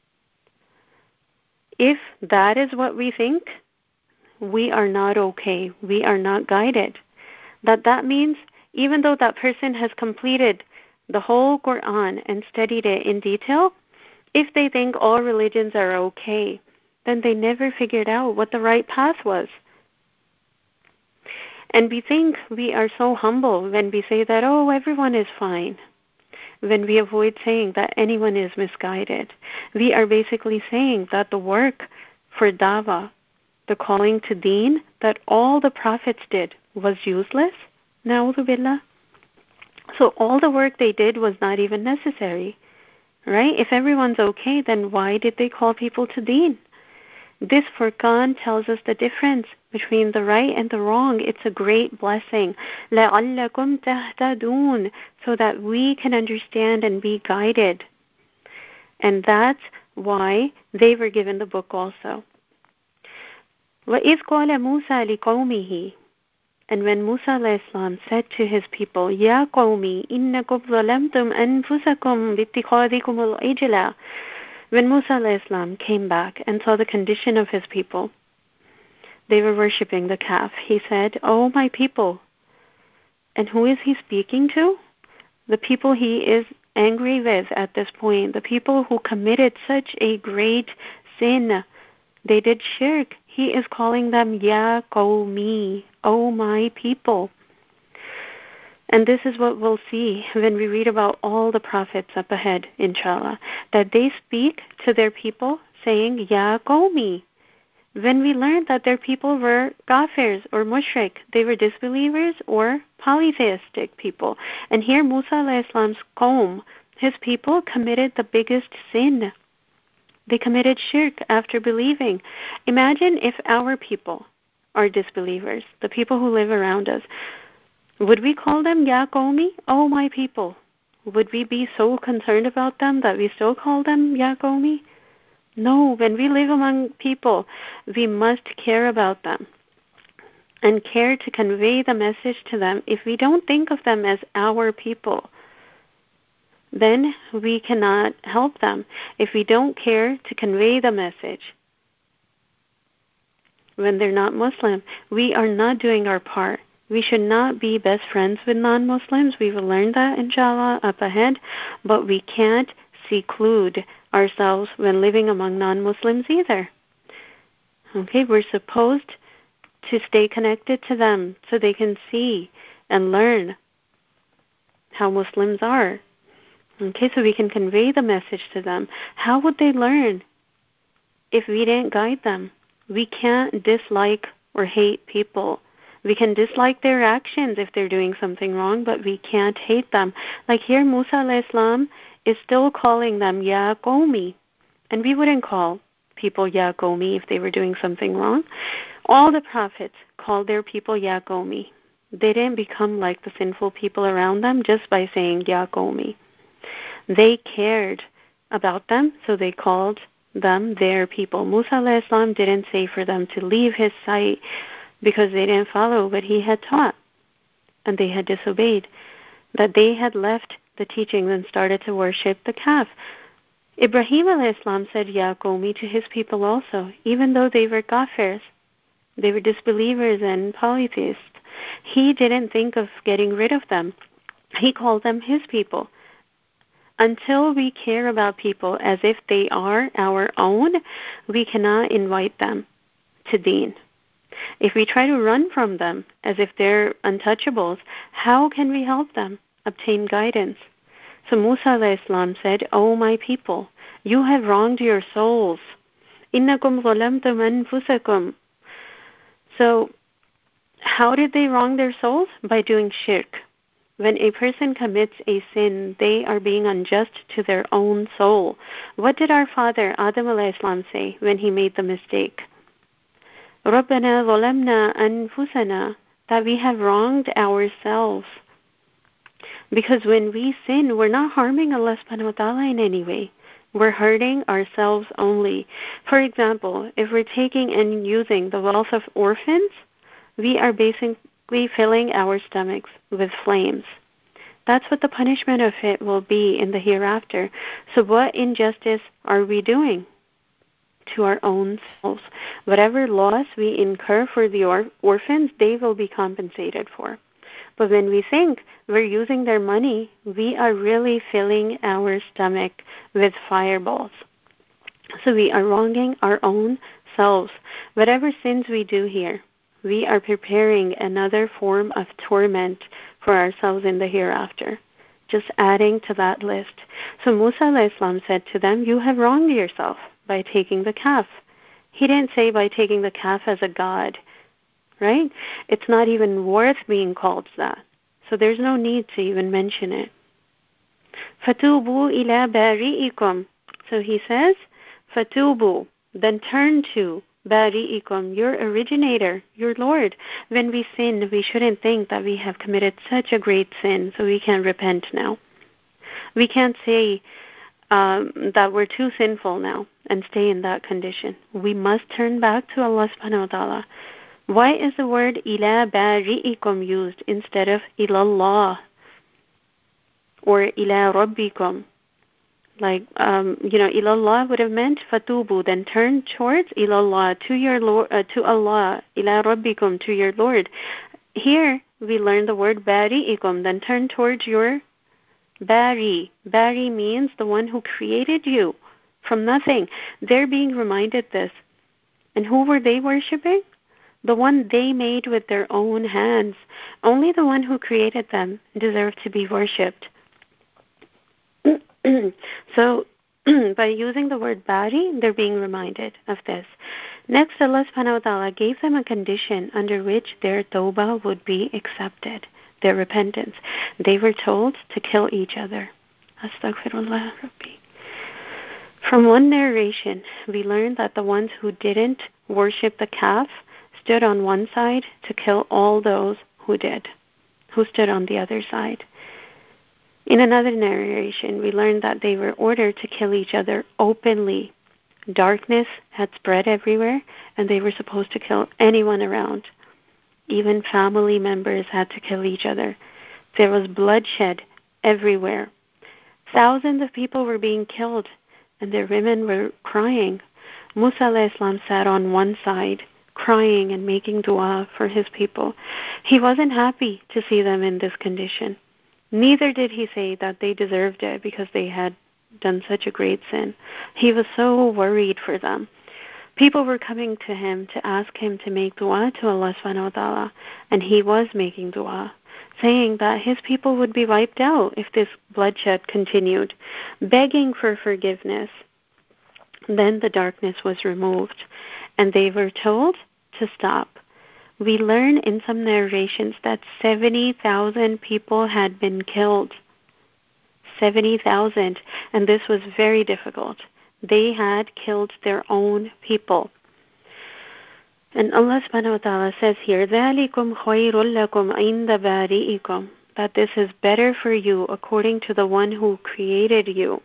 Speaker 1: If that is what we think, we are not okay. We are not guided. That that means even though that person has completed the whole Quran and studied it in detail, if they think all religions are okay, then they never figured out what the right path was. And we think we are so humble when we say that, oh, everyone is fine. When we avoid saying that anyone is misguided, we are basically saying that the work for dawah, the calling to deen, that all the prophets did was useless. Na'udhu billah. So all the work they did was not even necessary, right? If everyone's okay, then why did they call people to deen? This Furqan tells us the difference between the right and the wrong. It's a great blessing. لَعَلَّكُمْ تَهْتَدُونَ, so that we can understand and be guided. And that's why they were given the book also. وَإِذْ قَالَ مُوسَى لِقَوْمِهِ, and when Musa alayhi salam said to his people, يَا قَوْمِ إِنَّكُمْ ظَلَمْتُمْ أَنفُسَكُمْ بِاتِّخَاذِكُمُ الْعِجْلَ. When Musa alayhi salam came back and saw the condition of his people, they were worshipping the calf. He said, "Oh, my people." And who is he speaking to? The people he is angry with at this point, the people who committed such a great sin. They did shirk. He is calling them Ya Qawmi, oh my people. And this is what we'll see when we read about all the prophets up ahead, inshallah, that they speak to their people saying, Ya Qawmi. When we learned that their people were kafirs or mushrik, they were disbelievers or polytheistic people. And here Musa alayhi salam's qawm, his people, committed the biggest sin. They committed shirk after believing. Imagine if our people are disbelievers, the people who live around us. Would we call them Ya Qaumi? Oh, my people. Would we be so concerned about them that we still call them Ya Qaumi? No, when we live among people, we must care about them and care to convey the message to them. If we don't think of them as our people, then we cannot help them. If we don't care to convey the message when they're not Muslim, we are not doing our part. We should not be best friends with non-Muslims. We will learn that, inshallah, up ahead. But we can't seclude ourselves when living among non-Muslims either. Okay, we're supposed to stay connected to them so they can see and learn how Muslims are. Okay, so we can convey the message to them. How would they learn if we didn't guide them? We can't dislike or hate people. We can dislike their actions if they're doing something wrong, but we can't hate them. Like here, Musa alayhi salam is still calling them Ya Qaumi, and we wouldn't call people Ya Qaumi if they were doing something wrong. All the prophets called their people Ya Qaumi. They didn't become like the sinful people around them just by saying Ya Qaumi. They cared about them, so they called them their people. Musa alayhi salam didn't say for them to leave his sight because they didn't follow what he had taught and they had disobeyed, that they had left the teachings and started to worship the calf. Ibrahim alayhi salam said Ya Qaumi to his people also, even though they were kafirs, they were disbelievers and polytheists. He didn't think of getting rid of them. He called them his people. Until we care about people as if they are our own, we cannot invite them to deen. If we try to run from them as if they're untouchables, how can we help them obtain guidance? So Musa alayhi salam said, "O my people, you have wronged your souls. Innakum zalamtum anfusakum." So how did they wrong their souls? By doing shirk. When a person commits a sin, they are being unjust to their own soul. What did our father Adam alayhi salam say when he made the mistake? رَبَّنَا ظَلَمْنَا أَنفُسَنَا, that we have wronged ourselves. Because when we sin, we're not harming Allah subhanahu wa ta'ala in any way. We're hurting ourselves only. For example, if we're taking and using the wealth of orphans, we are basically filling our stomachs with flames. That's what the punishment of it will be in the hereafter. So what injustice are we doing to our own souls? Whatever loss we incur for the or- orphans, they will be compensated for. But when we think we're using their money, we are really filling our stomach with fireballs. So we are wronging our own selves. Whatever sins we do here, we are preparing another form of torment for ourselves in the hereafter, just adding to that list. So Musa alayhi salam said to them, you have wronged yourself by taking the calf. He didn't say by taking the calf as a god, right? It's not even worth being called that. So there's no need to even mention it. Fatubu ila bari'ikum. So he says, Fatubu, then turn to Bari'ikum, your originator, your Lord. When we sin, we shouldn't think that we have committed such a great sin, so we can repent now. We can't say um, that we're too sinful now and stay in that condition. We must turn back to Allah subhanahu wa ta'ala. Why is the word ila bari'ikum used instead of ilallah or ila rabbikum? Like, um, you know, ilallah would have meant fatubu, then turn towards ilallah, to your Lord, uh, to Allah, ila rabbikum, to your Lord. Here, we learn the word bari'ikum, then turn towards your bari. Bari means the one who created you from nothing. They're being reminded this. And who were they worshiping? The one they made with their own hands. Only the one who created them deserved to be worshipped. So, by using the word bari, they're being reminded of this. Next, Allah subhanahu wa ta'ala gave them a condition under which their tawbah would be accepted, their repentance. They were told to kill each other. Astaghfirullah Rabbi. From one narration, we learn that the ones who didn't worship the calf stood on one side to kill all those who did. who stood on the other side. In another narration, we learned that they were ordered to kill each other openly. Darkness had spread everywhere, and they were supposed to kill anyone around. Even family members had to kill each other. There was bloodshed everywhere. Thousands of people were being killed, and their women were crying. Musa alayhi salam sat on one side, crying and making dua for his people. He wasn't happy to see them in this condition. Neither did he say that they deserved it because they had done such a great sin. He was so worried for them. People were coming to him to ask him to make dua to Allah subhanahu wa ta'ala, and he was making dua, saying that his people would be wiped out if this bloodshed continued, begging for forgiveness. Then the darkness was removed, and they were told to stop. We learn in some narrations that seventy thousand people had been killed. seventy thousand, and this was very difficult. They had killed their own people. And Allah subhanahu wa ta'ala says here, ذَلِكُمْ خَيْرٌ لَكُمْ عِنْدَ بَارِئِكُمْ, that this is better for you according to the one who created you.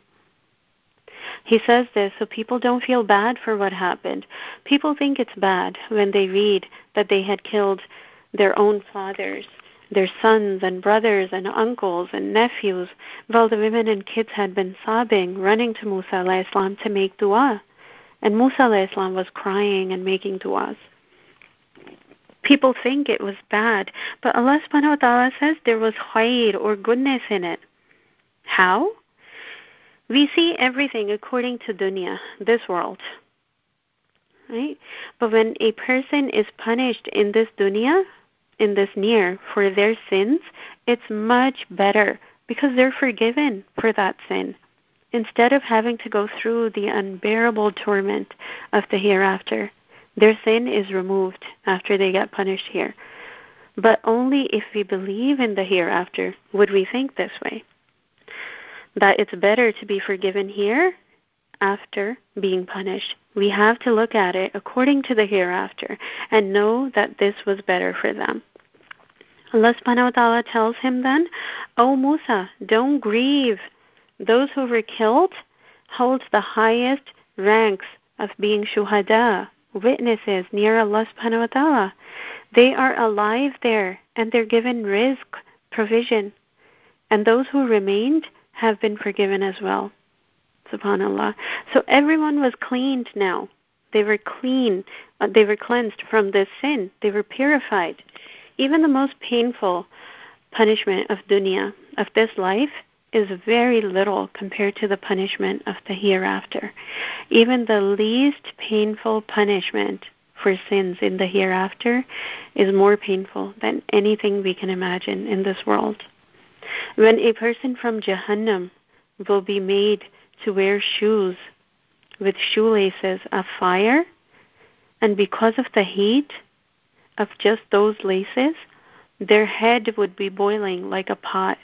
Speaker 1: He says this so people don't feel bad for what happened. People think it's bad when they read that they had killed their own fathers, their sons and brothers and uncles and nephews, while the women and kids had been sobbing, running to Musa alayhi salam to make dua. And Musa alayhi salam was crying and making duas. People think it was bad, but Allah subhanahu wa ta'ala says there was khair or goodness in it. How? We see everything according to dunya, this world. Right? But when a person is punished in this dunya, in this near, for their sins, it's much better because they're forgiven for that sin, instead of having to go through the unbearable torment of the hereafter. Their sin is removed after they get punished here. But only if we believe in the hereafter would we think this way, that it's better to be forgiven here after being punished. We have to look at it according to the hereafter and know that this was better for them. Allah subhanahu wa ta'ala tells him then, O Musa, don't grieve. Those who were killed hold the highest ranks of being shuhada, witnesses near Allah subhanahu wa ta'ala. They are alive there and they're given rizq, provision. And those who remained have been forgiven as well. Subhanallah. So everyone was cleaned now. They were clean. Uh, they were cleansed from this sin. They were purified. Even the most painful punishment of dunya, of this life, is very little compared to the punishment of the hereafter. Even the least painful punishment for sins in the hereafter is more painful than anything we can imagine in this world. When a person from Jahannam will be made to wear shoes with shoelaces of fire, and because of the heat of just those laces, their head would be boiling like a pot.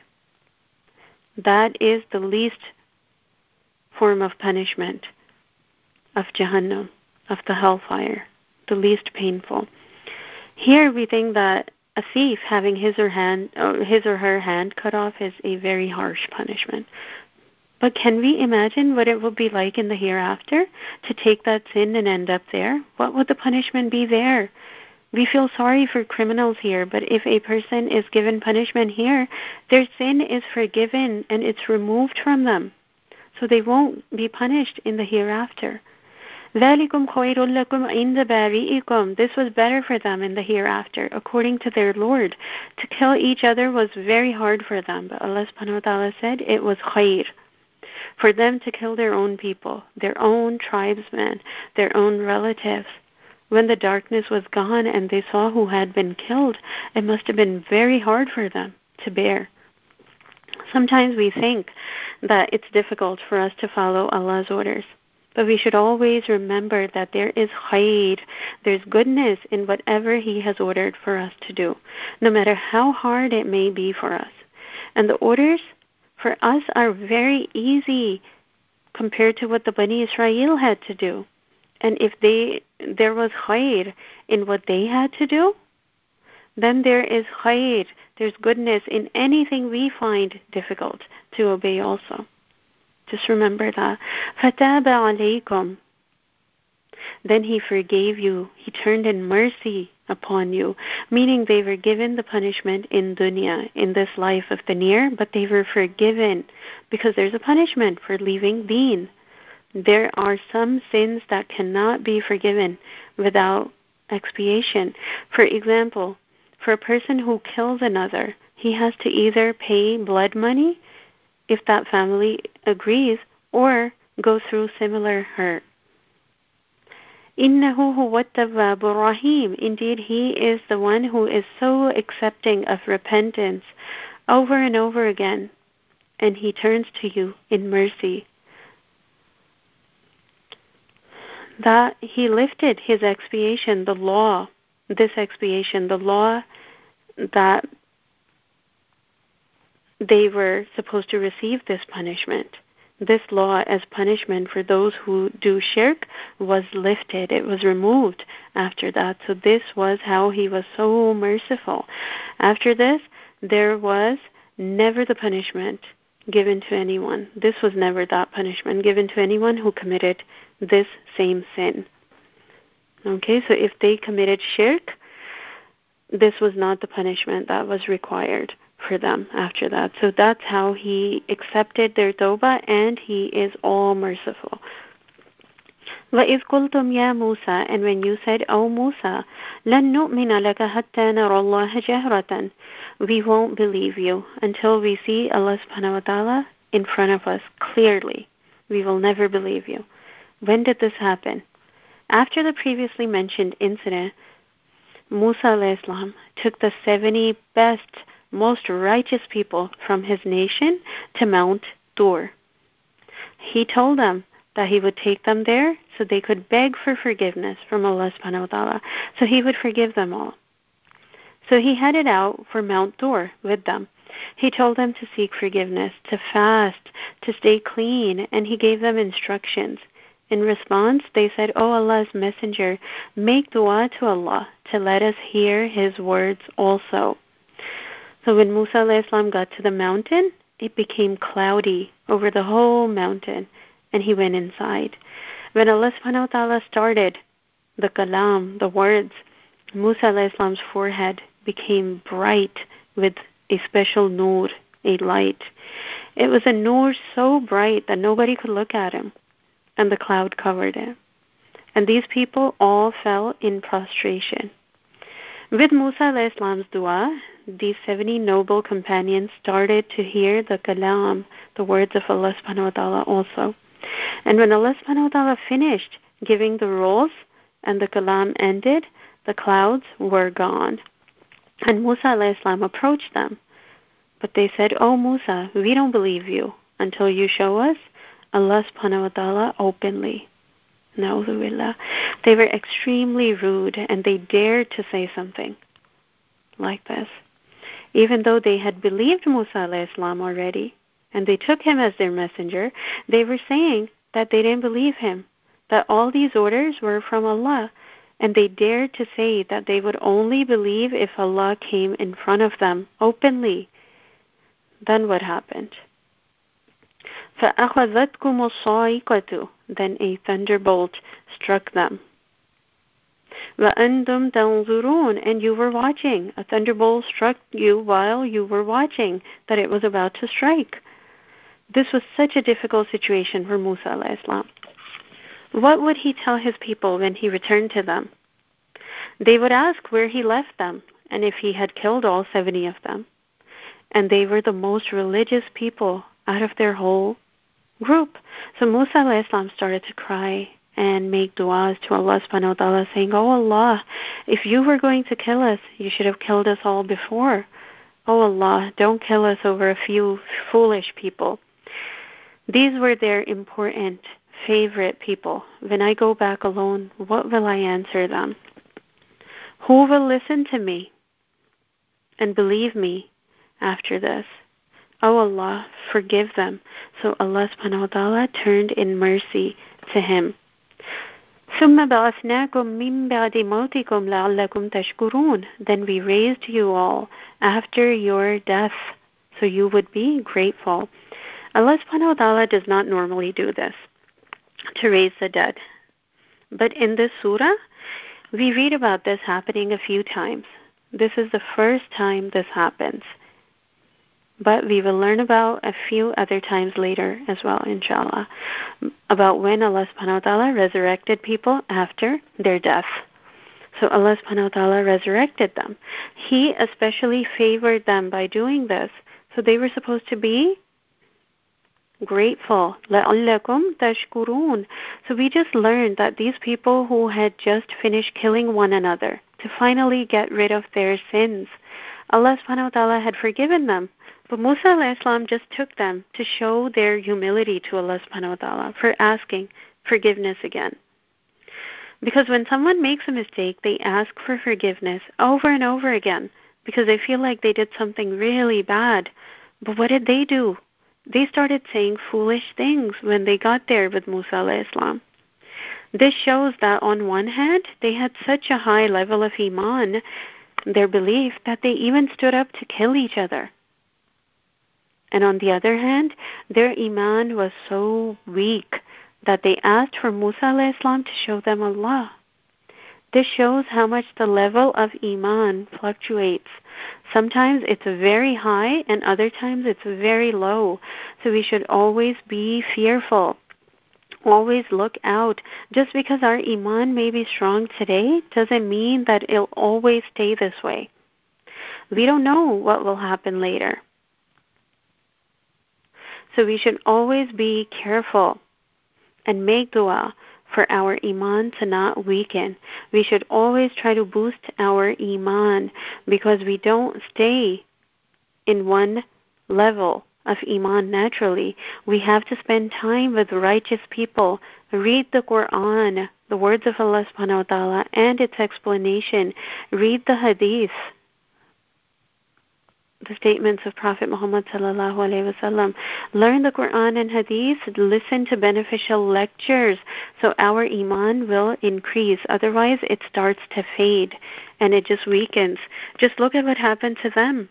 Speaker 1: That is the least form of punishment of Jahannam, of the hellfire, the least painful. Here we think that a thief having his or hand, or his or her hand cut off is a very harsh punishment. But can we imagine what it will be like in the hereafter to take that sin and end up there? What would the punishment be there? We feel sorry for criminals here, but if a person is given punishment here, their sin is forgiven and it's removed from them. So they won't be punished in the hereafter. ذَلِكُمْ خَيْرٌ لَكُمْ عِنْدَ بَارِئِكُمْ. This was better for them in the hereafter, according to their Lord. To kill each other was very hard for them, but Allah subhanahu wa ta'ala said it was khair. For them to kill their own people, their own tribesmen, their own relatives. When the darkness was gone and they saw who had been killed, it must have been very hard for them to bear. Sometimes we think that it's difficult for us to follow Allah's orders. But we should always remember that there is khair, there's goodness in whatever He has ordered for us to do, no matter how hard it may be for us. And the orders for us are very easy compared to what the Bani Israel had to do. And if they there was khair in what they had to do, then there is khair There's goodness in anything we find difficult to obey also. Just remember that. فَتَابَ عَلَيْكُمْ. Then he forgave you. He turned in mercy upon you, meaning they were given the punishment in dunya, in this life of dunya, but they were forgiven because there's a punishment for leaving deen. There are some sins that cannot be forgiven without expiation. For example, for a person who kills another, he has to either pay blood money, if that family agrees, or go through similar hurt. إِنَّهُ هُوَ التَّوَّابُ الرَّحِيمُ. Indeed, he is the one who is so accepting of repentance over and over again, and he turns to you in mercy. That he lifted his expiation, the law, this expiation, the law that they were supposed to receive this punishment. This law as punishment for those who do shirk was lifted. It was removed after that. So this was how he was so merciful. After this, there was never the punishment given to anyone. This was never that punishment given to anyone who committed this same sin. Okay, so if they committed shirk, this was not the punishment that was required for them after that. So that's how he accepted their tawbah, and he is all merciful. وَإِذْ قُلْتُمْ يَا مُوسَى, and when you said, O Musa, لَن نُؤْمِنَ لَكَ حَتَّى نَرَى اللَّهَ جَهْرَةً, we won't believe you until we see Allah subhanahu wa ta'ala in front of us clearly. We will never believe you. When did this happen? After the previously mentioned incident, Musa alayhi salam took the seventy best, most righteous people from his nation to Mount Tur. He told them that he would take them there so they could beg for forgiveness from Allah subhanahu wa ta'ala. So he would forgive them all. So he headed out for Mount Tur with them. He told them to seek forgiveness, to fast, to stay clean, and he gave them instructions. In response, they said, O Allah's Messenger, make dua to Allah to let us hear His words also. So when Musa alayhi salam got to the mountain, it became cloudy over the whole mountain, and he went inside. When Allah subhanahu wa ta'ala started the kalam, the words, Musa alayhi salam's forehead became bright with a special nur, a light. It was a nur so bright that nobody could look at him, and the cloud covered it. And these people all fell in prostration. With Musa alayhi salam's dua, these seventy noble companions started to hear the kalam, the words of Allah subhanahu wa ta'ala also. And when Allah subhanahu wa ta'ala finished giving the rules and the kalam ended, the clouds were gone. And Musa alayhi salam approached them. But they said, O Musa, we don't believe you until you show us Allah subhanahu wa ta'ala openly. Na'udhu billah. They were extremely rude, and they dared to say something like this. Even though they had believed Musa alayhi salam already, and they took him as their messenger, they were saying that they didn't believe him, that all these orders were from Allah, and they dared to say that they would only believe if Allah came in front of them openly. Then what happened? فَأَخَذَتْكُمُ الصَّاعِقَةُ, then a thunderbolt struck them. وَأَنْتُمْ تَنْظُرُونَ, and you were watching. A thunderbolt struck you while you were watching that it was about to strike. This was such a difficult situation for Musa alayhi salam. What would he tell his people when he returned to them? They would ask where he left them, and if he had killed all seventy of them. And they were the most religious people out of their whole group. So Musa alayhi salam started to cry and make du'as to Allah subhanahu wa ta'ala, saying, Oh Allah, if you were going to kill us, you should have killed us all before. Oh Allah, don't kill us over a few foolish people. These were their important, favorite people. When I go back alone, what will I answer them? Who will listen to me and believe me after this? Oh Allah, forgive them. So Allah subhanahu wa ta'ala turned in mercy to him. ثُمَّ بَعَثْنَاكُمْ مِنْ بَعْدِ مَوْتِكُمْ لَعَلَّكُمْ تَشْكُرُونَ. Then we raised you all after your death, so you would be grateful. Allah subhanahu wa ta'ala does not normally do this, to raise the dead. But in this surah, we read about this happening a few times. This is the first time this happens. But we will learn about a few other times later as well, inshallah, about when Allah subhanahu wa ta'ala resurrected people after their death. So Allah subhanahu wa ta'ala resurrected them. He especially favored them by doing this. So they were supposed to be grateful. لَعَلَّكُمْ تَشْكُرُونَ. So we just learned that these people who had just finished killing one another to finally get rid of their sins, Allah subhanahu wa ta'ala had forgiven them. But Musa alayhi salam just took them to show their humility to Allah subhanahu wa ta'ala for asking forgiveness again. Because when someone makes a mistake, they ask for forgiveness over and over again because they feel like they did something really bad. But what did they do? They started saying foolish things when they got there with Musa alayhi salam. This shows that on one hand, they had such a high level of iman, their belief, that they even stood up to kill each other. And on the other hand, their iman was so weak that they asked for Musa alayhi salam to show them Allah. This shows how much the level of iman fluctuates. Sometimes it's very high and other times it's very low. So we should always be fearful. Always look out. Just because our iman may be strong today doesn't mean that it'll always stay this way. We don't know what will happen later. So we should always be careful and make dua for our iman to not weaken. We should always try to boost our iman because we don't stay in one level of iman naturally. We have to spend time with righteous people, read the Quran, the words of Allah subhanahu wa ta'ala and its explanation, read the hadith, the statements of Prophet Muhammad sallallahu alaihi wasallam, learn the Quran and Hadith, listen to beneficial lectures, so our iman will increase. Otherwise, it starts to fade and it just weakens. Just look at what happened to them.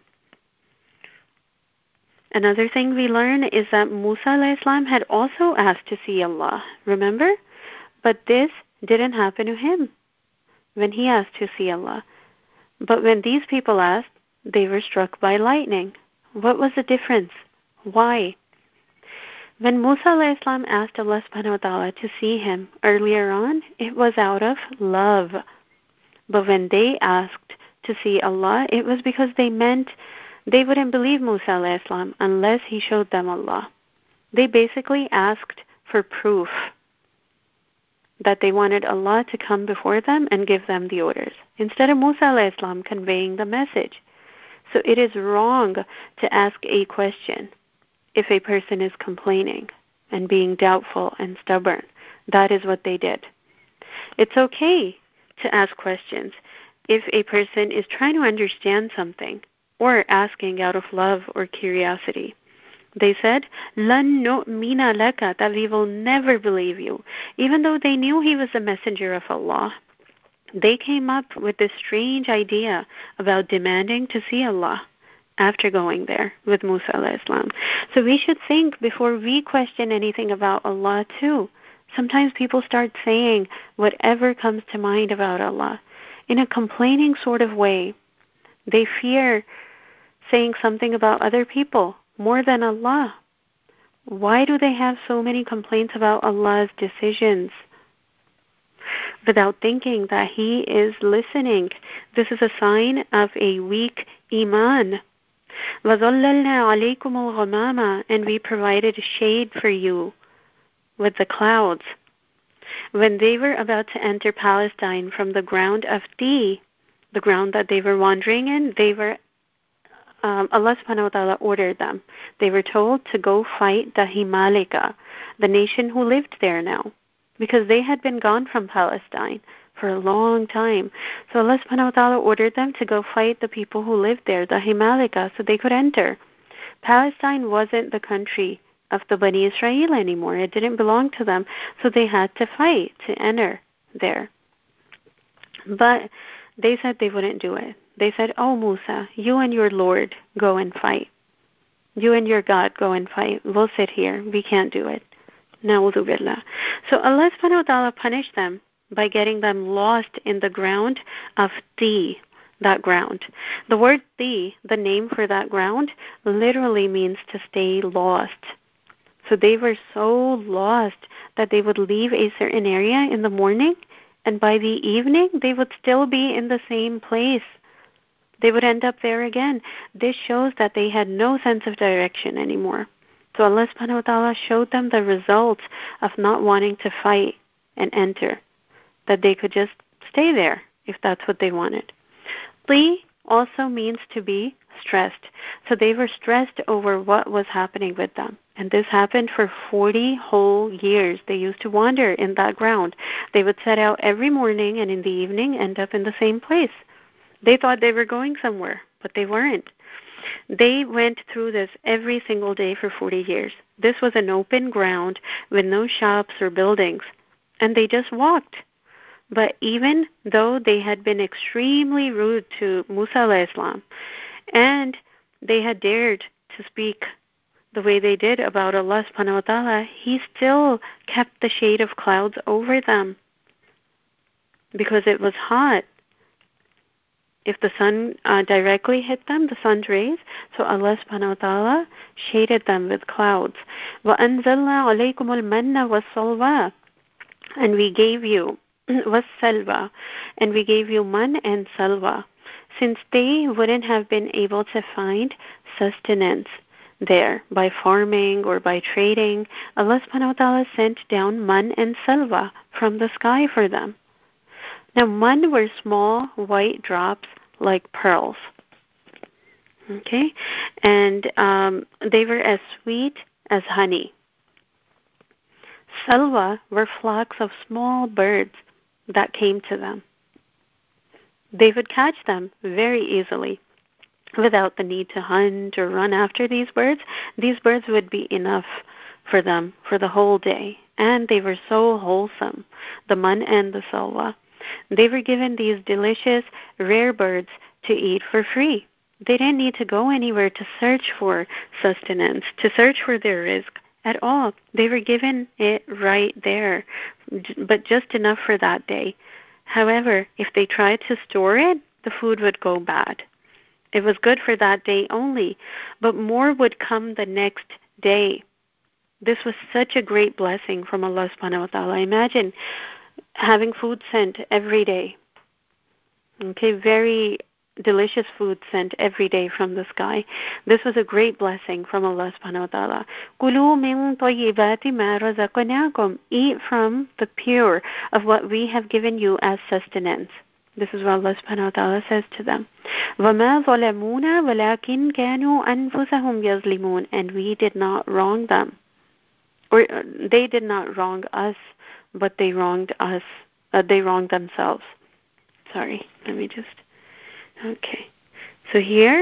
Speaker 1: Another thing we learn is that Musa alayhi salam had also asked to see Allah. Remember? But this didn't happen to him when he asked to see Allah. But when these people asked, they were struck by lightning. What was the difference? Why? When Musa alayhi salam asked Allah subhanahu wa ta'ala to see him earlier on, it was out of love. But when they asked to see Allah, it was because they meant they wouldn't believe Musa alayhi salam unless he showed them Allah. They basically asked for proof that they wanted Allah to come before them and give them the orders, instead of Musa alayhi salam conveying the message. So it is wrong to ask a question if a person is complaining and being doubtful and stubborn. That is what they did. It's okay to ask questions if a person is trying to understand something or asking out of love or curiosity. They said, "Lan nu'mina laka," that we will never believe you. Even though they knew he was a messenger of Allah, they came up with this strange idea about demanding to see Allah after going there with Musa alayhi salam. So we should think before we question anything about Allah too. Sometimes people start saying whatever comes to mind about Allah in a complaining sort of way. They fear saying something about other people more than Allah. Why do they have so many complaints about Allah's decisions without thinking that He is listening? This is a sign of a weak iman. وَظَلَّلْنَا عَلَيْكُمُ الْغَمَامَ, and we provided shade for you with the clouds. When they were about to enter Palestine from the ground of Ti, the ground that they were wandering in, they were Um, Allah subhanahu wa ta'ala ordered them. They were told to go fight the Himalika, the nation who lived there now, because they had been gone from Palestine for a long time. So Allah subhanahu wa ta'ala ordered them to go fight the people who lived there, the Himalika, so they could enter. Palestine wasn't the country of the Bani Israel anymore. It didn't belong to them, so they had to fight to enter there. But they said they wouldn't do it. They said, oh, Musa, you and your Lord go and fight. You and your God go and fight. We'll sit here. We can't do it. Na'udhu billah. So Allah subhanahu wa ta'ala punished them by getting them lost in the ground of Ti, that ground. The word Ti, the name for that ground, literally means to stay lost. So they were so lost that they would leave a certain area in the morning, and by the evening they would still be in the same place. They would end up there again. This shows that they had no sense of direction anymore. So Allah subhanahu wa ta'ala showed them the results of not wanting to fight and enter, that they could just stay there if that's what they wanted. Li also means to be stressed. So they were stressed over what was happening with them. And this happened for forty whole years. They used to wander in that ground. They would set out every morning and in the evening end up in the same place. They thought they were going somewhere, but they weren't. They went through this every single day for forty years. This was an open ground with no shops or buildings, and they just walked. But even though they had been extremely rude to Musa alayhi salam, and they had dared to speak the way they did about Allah subhanahu wa ta'ala, He still kept the shade of clouds over them because it was hot. If the sun uh, directly hit them, the sun's rays, so Allah subhanahu wa ta'ala shaded them with clouds. وَأَنزَلْنَا عَلَيْكُمُ الْمَنَّ وَالسَّلْوَى, and we gave you وَالسَّلْوَى, and we gave you man and salwa, since they wouldn't have been able to find sustenance there by farming or by trading. Allah subhanahu wa ta'ala sent down man and salwa from the sky for them. Now, man were small white drops like pearls, okay? And um, they were as sweet as honey. Salwa were flocks of small birds that came to them. They would catch them very easily without the need to hunt or run after these birds. These birds would be enough for them for the whole day. And they were so wholesome, the man and the salwa. They were given these delicious, rare birds to eat for free. They didn't need to go anywhere to search for sustenance, to search for their rizq at all. They were given it right there, but just enough for that day. However, if they tried to store it, the food would go bad. It was good for that day only, but more would come the next day. This was such a great blessing from Allah subhanahu wa ta'ala. Imagine having food sent every day. Okay, very delicious food sent every day from the sky. This was a great blessing from Allah subhanahu wa ta'ala. Kulu min tayyibati ma razaqnakum. Eat from the pure of what we have given you as sustenance. This is what Allah subhanahu wa ta'ala says to them. وَمَا ظَلَمُونَا وَلَكِنْ كَانُوا أَنفُسَهُمْ يَظْلِمُونَ. And we did not wrong them. Or uh, they did not wrong us, but they wronged us. Uh, they wronged themselves. Sorry, let me just... Okay. So here,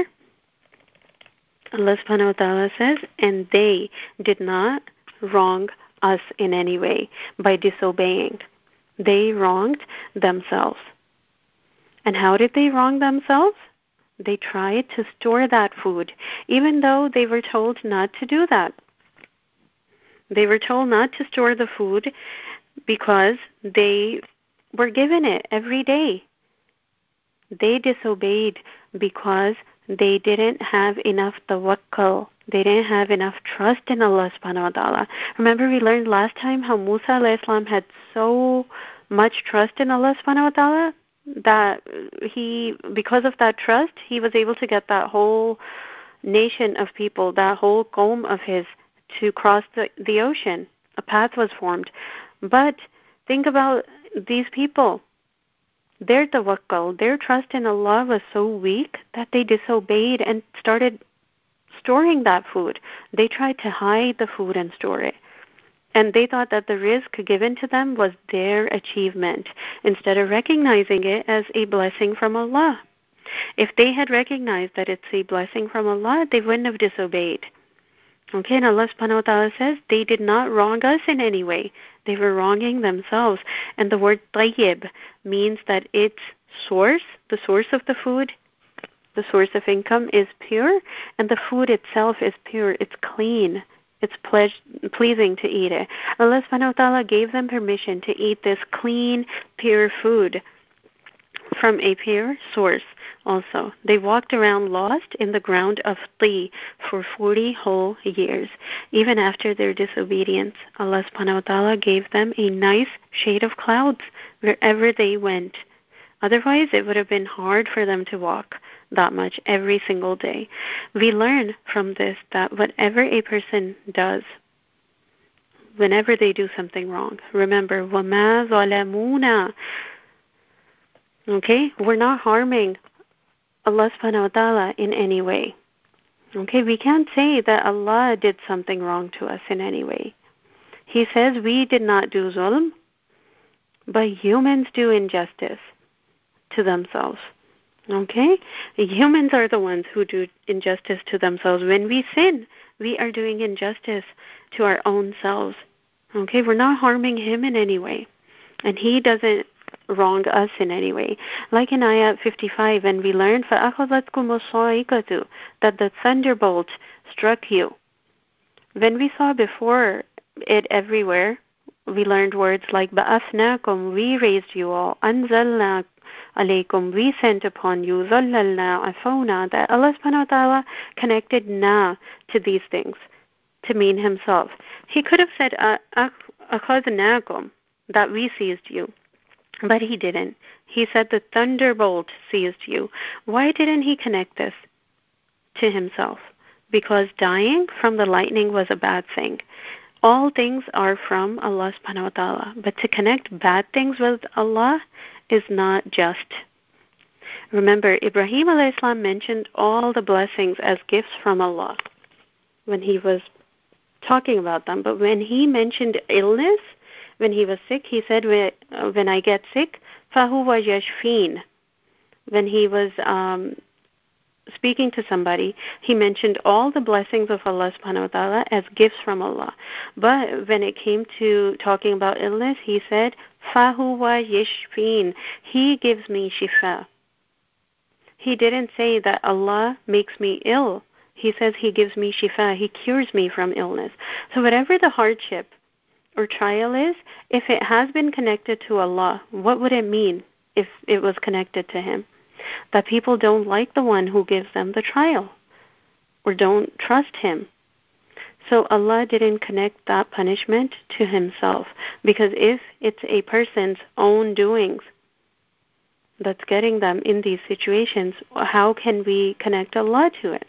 Speaker 1: Allah subhanahu wa ta'ala says, and they did not wrong us in any way by disobeying. They wronged themselves. And how did they wrong themselves? They tried to store that food, even though they were told not to do that. They were told not to store the food because they were given it every day. They disobeyed because they didn't have enough tawakkul. They didn't have enough trust in Allah subhanahu wa ta'ala. Remember we learned last time how Musa alayhi salam had so much trust in Allah subhanahu wa ta'ala that he, because of that trust, he was able to get that whole nation of people, that whole qawm of his, to cross the, the ocean. A path was formed. But think about these people. Their tawakkul, their trust in Allah was so weak that they disobeyed and started storing that food. They tried to hide the food and store it. And they thought that the rizq given to them was their achievement, instead of recognizing it as a blessing from Allah. If they had recognized that it's a blessing from Allah, they wouldn't have disobeyed. Okay, and Allah subhanahu wa ta'ala says, they did not wrong us in any way. They were wronging themselves. And the word tayyib means that its source, the source of the food, the source of income is pure, and the food itself is pure. It's clean. It's ple- pleasing to eat it. Allah subhanahu wa ta'ala gave them permission to eat this clean, pure food from a pure source also. They walked around lost in the ground of Ti for forty whole years. Even after their disobedience, Allah subhanahu wa ta'ala gave them a nice shade of clouds wherever they went. Otherwise, it would have been hard for them to walk that much every single day. We learn from this that whatever a person does, whenever they do something wrong, remember, وَمَا ظَلَمُونَا. Okay? We're not harming Allah subhanahu wa ta'ala in any way. Okay? We can't say that Allah did something wrong to us in any way. He says we did not do zulm, but humans do injustice to themselves. Okay? Humans are the ones who do injustice to themselves. When we sin, we are doing injustice to our own selves. Okay? We're not harming him in any way. And he doesn't wrong us in any way. Like in Ayat fifty-five, and we learned فَأَخَذَتْكُمُ الصَّاعِقَةُ, that the thunderbolt struck you. When we saw before it everywhere, we learned words like بَأَثْنَاكُمْ, we raised you all, أَنزَلْنَا alaykum, we sent upon you, ظَلَّلْنَا أَفَوْنَا, that Allah subhanahu wa ta'ala connected na to these things to mean himself. He could have said أَخَذْنَاكُمْ, that we seized you. But he didn't. He said the thunderbolt seized you. Why didn't he connect this to himself? Because dying from the lightning was a bad thing. All things are from Allah subhanahu wa ta'ala. But to connect bad things with Allah is not just. Remember, Ibrahim alayhi salam mentioned all the blessings as gifts from Allah when he was talking about them. But when he mentioned illness, when he was sick, he said, when I get sick, فَهُوَ يَشْفِينَ. When he was um, speaking to somebody, he mentioned all the blessings of Allah subhanahu wa ta'ala as gifts from Allah. But when it came to talking about illness, he said, فَهُوَ يَشْفِينَ. He gives me shifa. He didn't say that Allah makes me ill. He says he gives me shifa. He cures me from illness. So whatever the hardship or trial is, if it has been connected to Allah, what would it mean if it was connected to him? That people don't like the one who gives them the trial or don't trust him. So Allah didn't connect that punishment to himself, because if it's a person's own doings that's getting them in these situations, how can we connect Allah to it?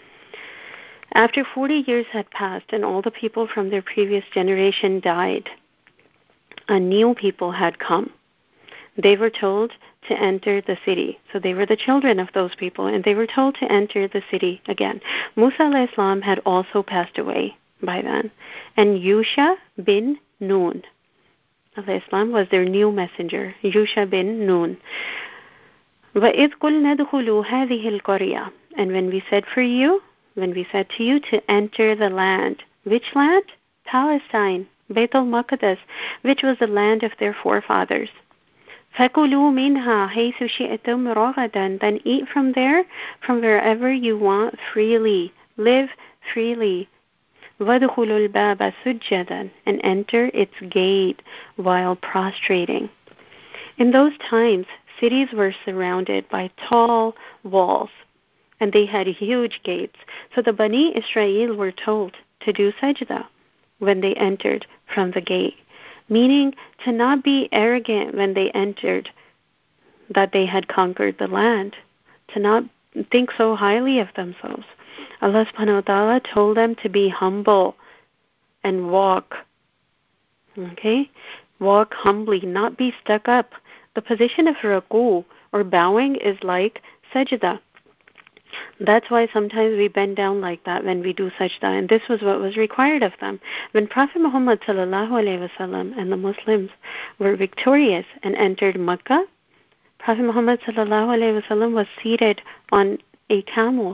Speaker 1: After forty years had passed and all the people from their previous generation died, a new people had come. They were told to enter the city. So they were the children of those people, and they were told to enter the city again. Musa alayhi salam had also passed away by then. And Yusha bin Nun alayhi salam was their new messenger. Yusha bin Nun. وَإِذْ قُلْنَا ادْخُلُوا هَذِهِ الْقَرْيَةَ. And when we said for you, when we said to you to enter the land. Which land? Palestine, Beit al-Maqdis, which was the land of their forefathers. فَكُلُوا مِنْهَا حَيْثُ شِئْتُمْ رَغَدًا. Then eat from there, from wherever you want, freely. Live freely. وَادْخُلُوا الْبَابَ سُجَّدًا. And enter its gate while prostrating. In those times, cities were surrounded by tall walls, and they had huge gates. So the Bani Israel were told to do sajda when they entered from the gate, meaning to not be arrogant when they entered that they had conquered the land, to not think so highly of themselves. Allah subhanahu wa ta'ala told them to be humble and walk. Okay? Walk humbly, not be stuck up. The position of ruku or bowing is like sajda. That's why sometimes we bend down like that when we do sajda, and this was what was required of them. When Prophet Muhammad sallallahu alaihi wasallam and the Muslims were victorious and entered Makkah, Prophet Muhammad sallallahu alaihi wasallam was seated on a camel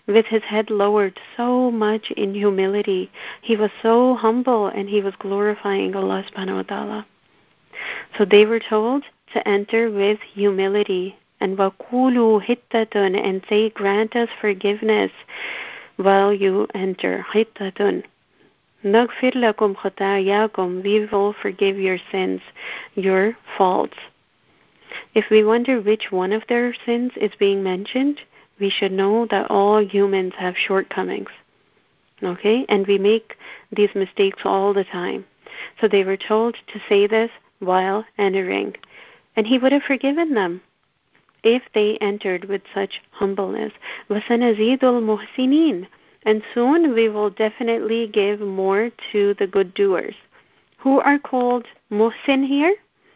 Speaker 1: with his head lowered so much in humility. He was so humble and he was glorifying Allah subhanahu wa ta'ala. So they were told to enter with humility and وَقُولُوا حِتَّةٌ and say, grant us forgiveness while you enter. حِتَّةٌ نَغْفِرْ لَكُمْ خَطَايَاكُمْ we will forgive your sins, your faults. If we wonder which one of their sins is being mentioned, we should know that all humans have shortcomings. Okay? And we make these mistakes all the time. So they were told to say this while entering. And he would have forgiven them if they entered with such humbleness. وَسَنَزِيدُ الْمُحْسِنِينَ and soon we will definitely give more to the good doers. Who are called muhsin here?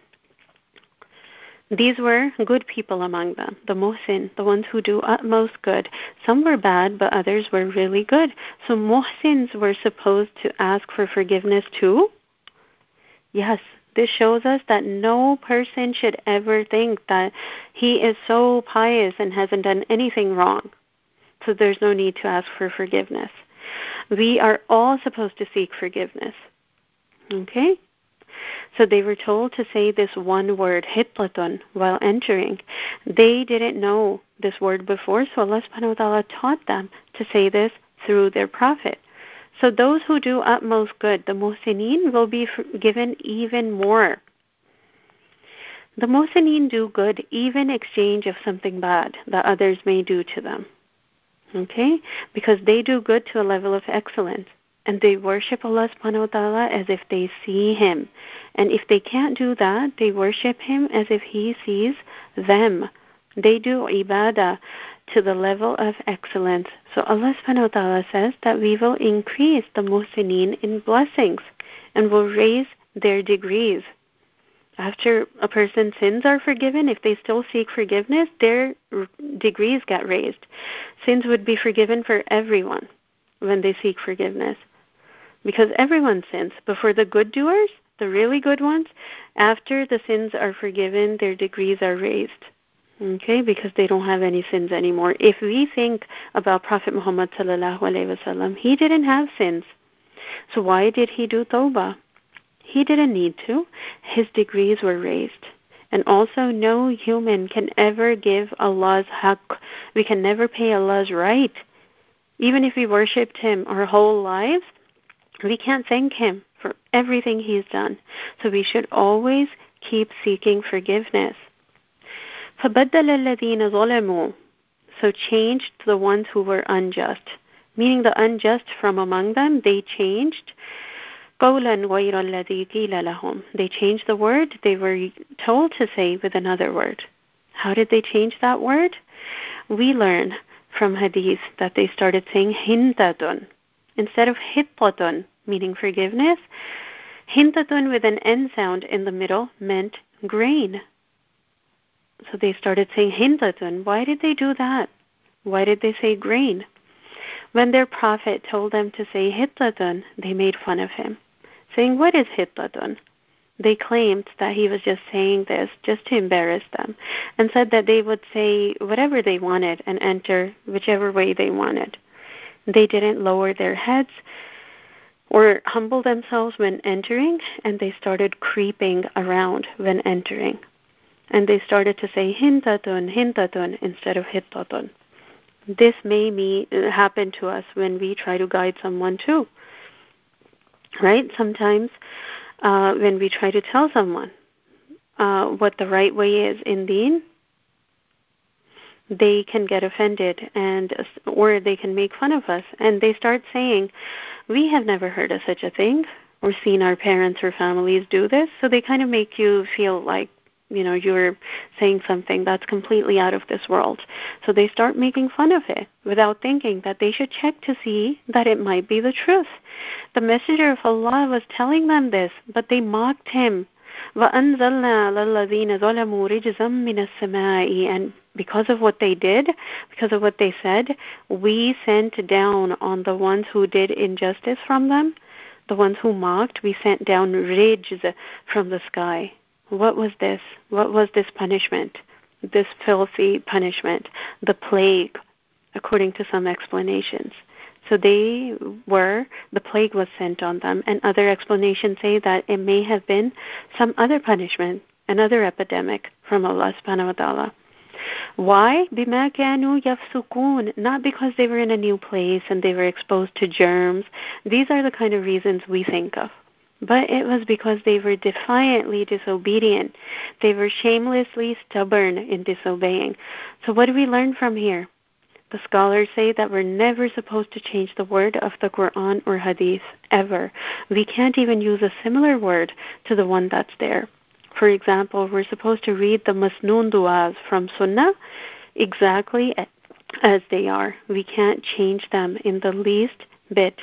Speaker 1: These were good people among them, the muhsin, the ones who do utmost good. Some were bad, but others were really good. So muhsins were supposed to ask for forgiveness too? Yes, this shows us that no person should ever think that he is so pious and hasn't done anything wrong. So there's no need to ask for forgiveness. We are all supposed to seek forgiveness. Okay? So they were told to say this one word, hitlatun, while entering. They didn't know this word before, so Allah subhanahu wa ta'ala taught them to say this through their prophet. So those who do utmost good, the muhsinin, will be given even more. The muhsinin do good, even exchange of something bad that others may do to them. Okay? Because they do good to a level of excellence. And they worship Allah subhanahu wa ta'ala as if they see Him. And if they can't do that, they worship Him as if He sees them. They do ibadah to the level of excellence. So Allah subhanahu wa ta'ala says that we will increase the muhsinin in blessings and will raise their degrees. After a person's sins are forgiven, if they still seek forgiveness, their degrees get raised. Sins would be forgiven for everyone when they seek forgiveness. Because everyone sins. But for the good doers, the really good ones, after the sins are forgiven, their degrees are raised. Okay? Because they don't have any sins anymore. If we think about Prophet Muhammad sallallahu alaihi wasallam, he didn't have sins. So why did he do tawbah? He didn't need to. His degrees were raised. And also, no human can ever give Allah's haqq. We can never pay Allah's right. Even if we worshipped Him our whole lives, we can't thank Him for everything He's done. So we should always keep seeking forgiveness. فَبَدَّلَ الَّذِينَ ظَلَمُوا So changed the ones who were unjust. Meaning the unjust from among them, they changed قَوْلًا غَيْرَ الَّذِي قِيلَ لَهُمْ They changed the word they were told to say with another word. How did they change that word? We learn from hadith that they started saying hintatun. Instead of hittatun, meaning forgiveness, hintatun with an N sound in the middle meant grain. So they started saying hintatun. Why did they do that? Why did they say grain? When their prophet told them to say hittatun, they made fun of him, saying, what is hittatun? They claimed that he was just saying this just to embarrass them, and said that they would say whatever they wanted and enter whichever way they wanted. They didn't lower their heads or humble themselves when entering, and they started creeping around when entering. And they started to say hintatun, hintatun instead of hittatun. This may be, happen to us when we try to guide someone too. Right? Sometimes uh, when we try to tell someone uh, what the right way is in deen, they can get offended and or they can make fun of us. And they start saying, we have never heard of such a thing or seen our parents or families do this. So they kind of make you feel like, you know, you're saying something that's completely out of this world. So they start making fun of it without thinking that they should check to see that it might be the truth. The Messenger of Allah was telling them this, but they mocked him. وَأَنزَلْنَا لَلَّذِينَ ظَلَمُوا رِجْزًا مِنَ السَّمَاءِ And because of what they did, because of what they said, we sent down on the ones who did injustice from them, the ones who mocked, we sent down rijz from the sky. What was this? What was this punishment? This filthy punishment, the plague according to some explanations. So they were, the plague was sent on them, and other explanations say that it may have been some other punishment, another epidemic from Allah subhanahu wa ta'ala. Why? بِمَا كَانُوا يَفْسُقُونَ. Not because they were in a new place and they were exposed to germs. These are the kind of reasons we think of. But it was because they were defiantly disobedient. They were shamelessly stubborn in disobeying. So what do we learn from here? The scholars say that we're never supposed to change the word of the Quran or Hadith, ever. We can't even use a similar word to the one that's there. For example, we're supposed to read the Masnoon du'as from Sunnah exactly as they are. We can't change them in the least bit.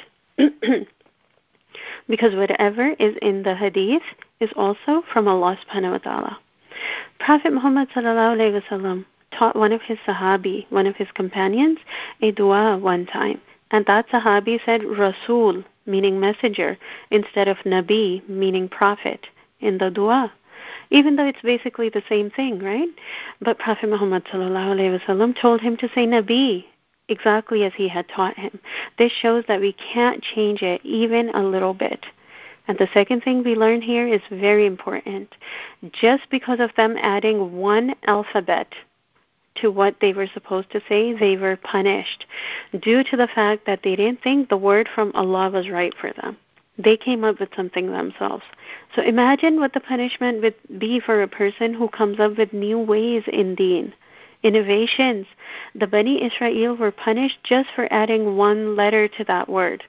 Speaker 1: Because whatever is in the Hadith is also from Allah subhanahu wa ta'ala. Prophet Muhammad sallallahu alayhi wa sallam taught one of his sahabi, one of his companions, a dua one time. And that sahabi said Rasul, meaning messenger, instead of Nabi, meaning prophet, in the dua. Even though it's basically the same thing, right? But Prophet Muhammad sallallahu alayhi wa sallam told him to say Nabi, exactly as he had taught him. This shows that we can't change it even a little bit. And the second thing we learn here is very important. Just because of them adding one alphabet to what they were supposed to say, they were punished due to the fact that they didn't think the word from Allah was right for them. They came up with something themselves. So imagine what the punishment would be for a person who comes up with new ways in deen, innovations. The Bani Israel were punished just for adding one letter to that word.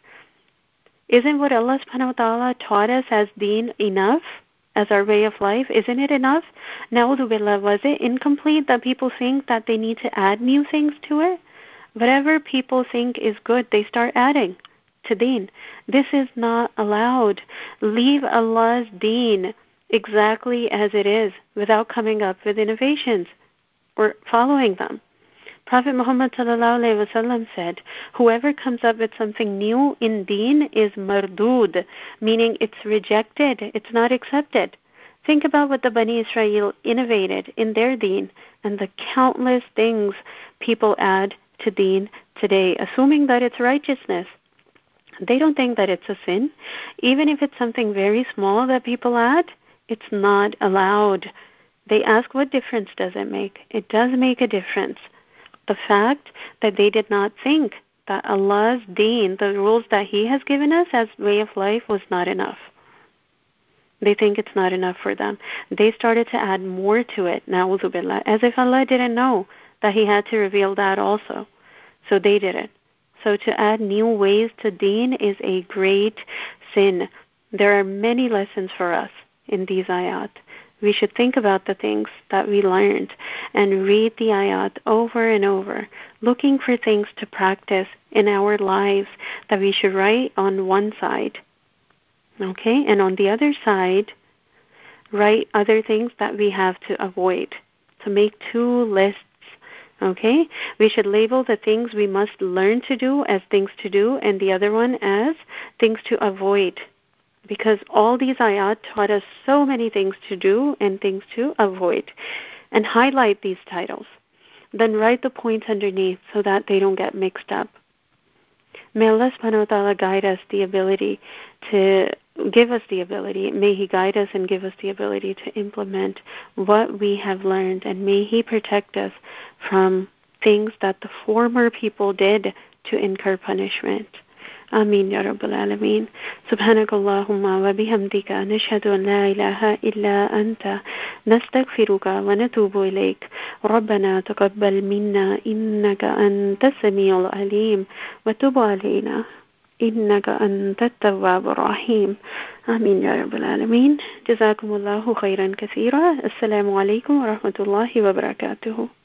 Speaker 1: Isn't what Allah subhanahu wa ta'ala taught us as deen enough? As our way of life, isn't it enough? Na'udhu billah, was it incomplete that people think that they need to add new things to it? Whatever people think is good, they start adding to deen. This is not allowed. Leave Allah's deen exactly as it is without coming up with innovations or following them. Prophet Muhammad sallallahu alayhi wa sallam said, whoever comes up with something new in deen is mardud, meaning it's rejected, it's not accepted. Think about what the Bani Israel innovated in their deen and the countless things people add to deen today, assuming that it's righteousness. They don't think that it's a sin. Even if it's something very small that people add, it's not allowed. They ask, what difference does it make? It does make a difference. The fact that they did not think that Allah's deen, the rules that He has given us as way of life, was not enough. They think it's not enough for them. They started to add more to it, na'udhu billah, as if Allah didn't know that He had to reveal that also. So they did it. So to add new ways to deen is a great sin. There are many lessons for us in these ayat. We should think about the things that we learned and read the ayat over and over, looking for things to practice in our lives that we should write on one side. Okay? And on the other side, write other things that we have to avoid. To make two lists. Okay? We should label the things we must learn to do as things to do and the other one as things to avoid. Because all these ayat taught us so many things to do and things to avoid. And highlight these titles. Then write the points underneath so that they don't get mixed up. May Allah subhanahu wa ta'ala guide us the ability to give us the ability. May He guide us and give us the ability to implement what we have learned. And may He protect us from things that the former people did to incur punishment. آمين يا رب العالمين. سبحانك اللهم وبحمدك نشهد أن لا إله إلا أنت نستغفرك ونتوب إليك. ربنا تقبل منا إنك أنت السميع العليم وتب علينا إنك أنت التواب الرحيم. آمين يا رب العالمين. جزاكم الله خيرا كثيرا. السلام عليكم ورحمة الله وبركاته.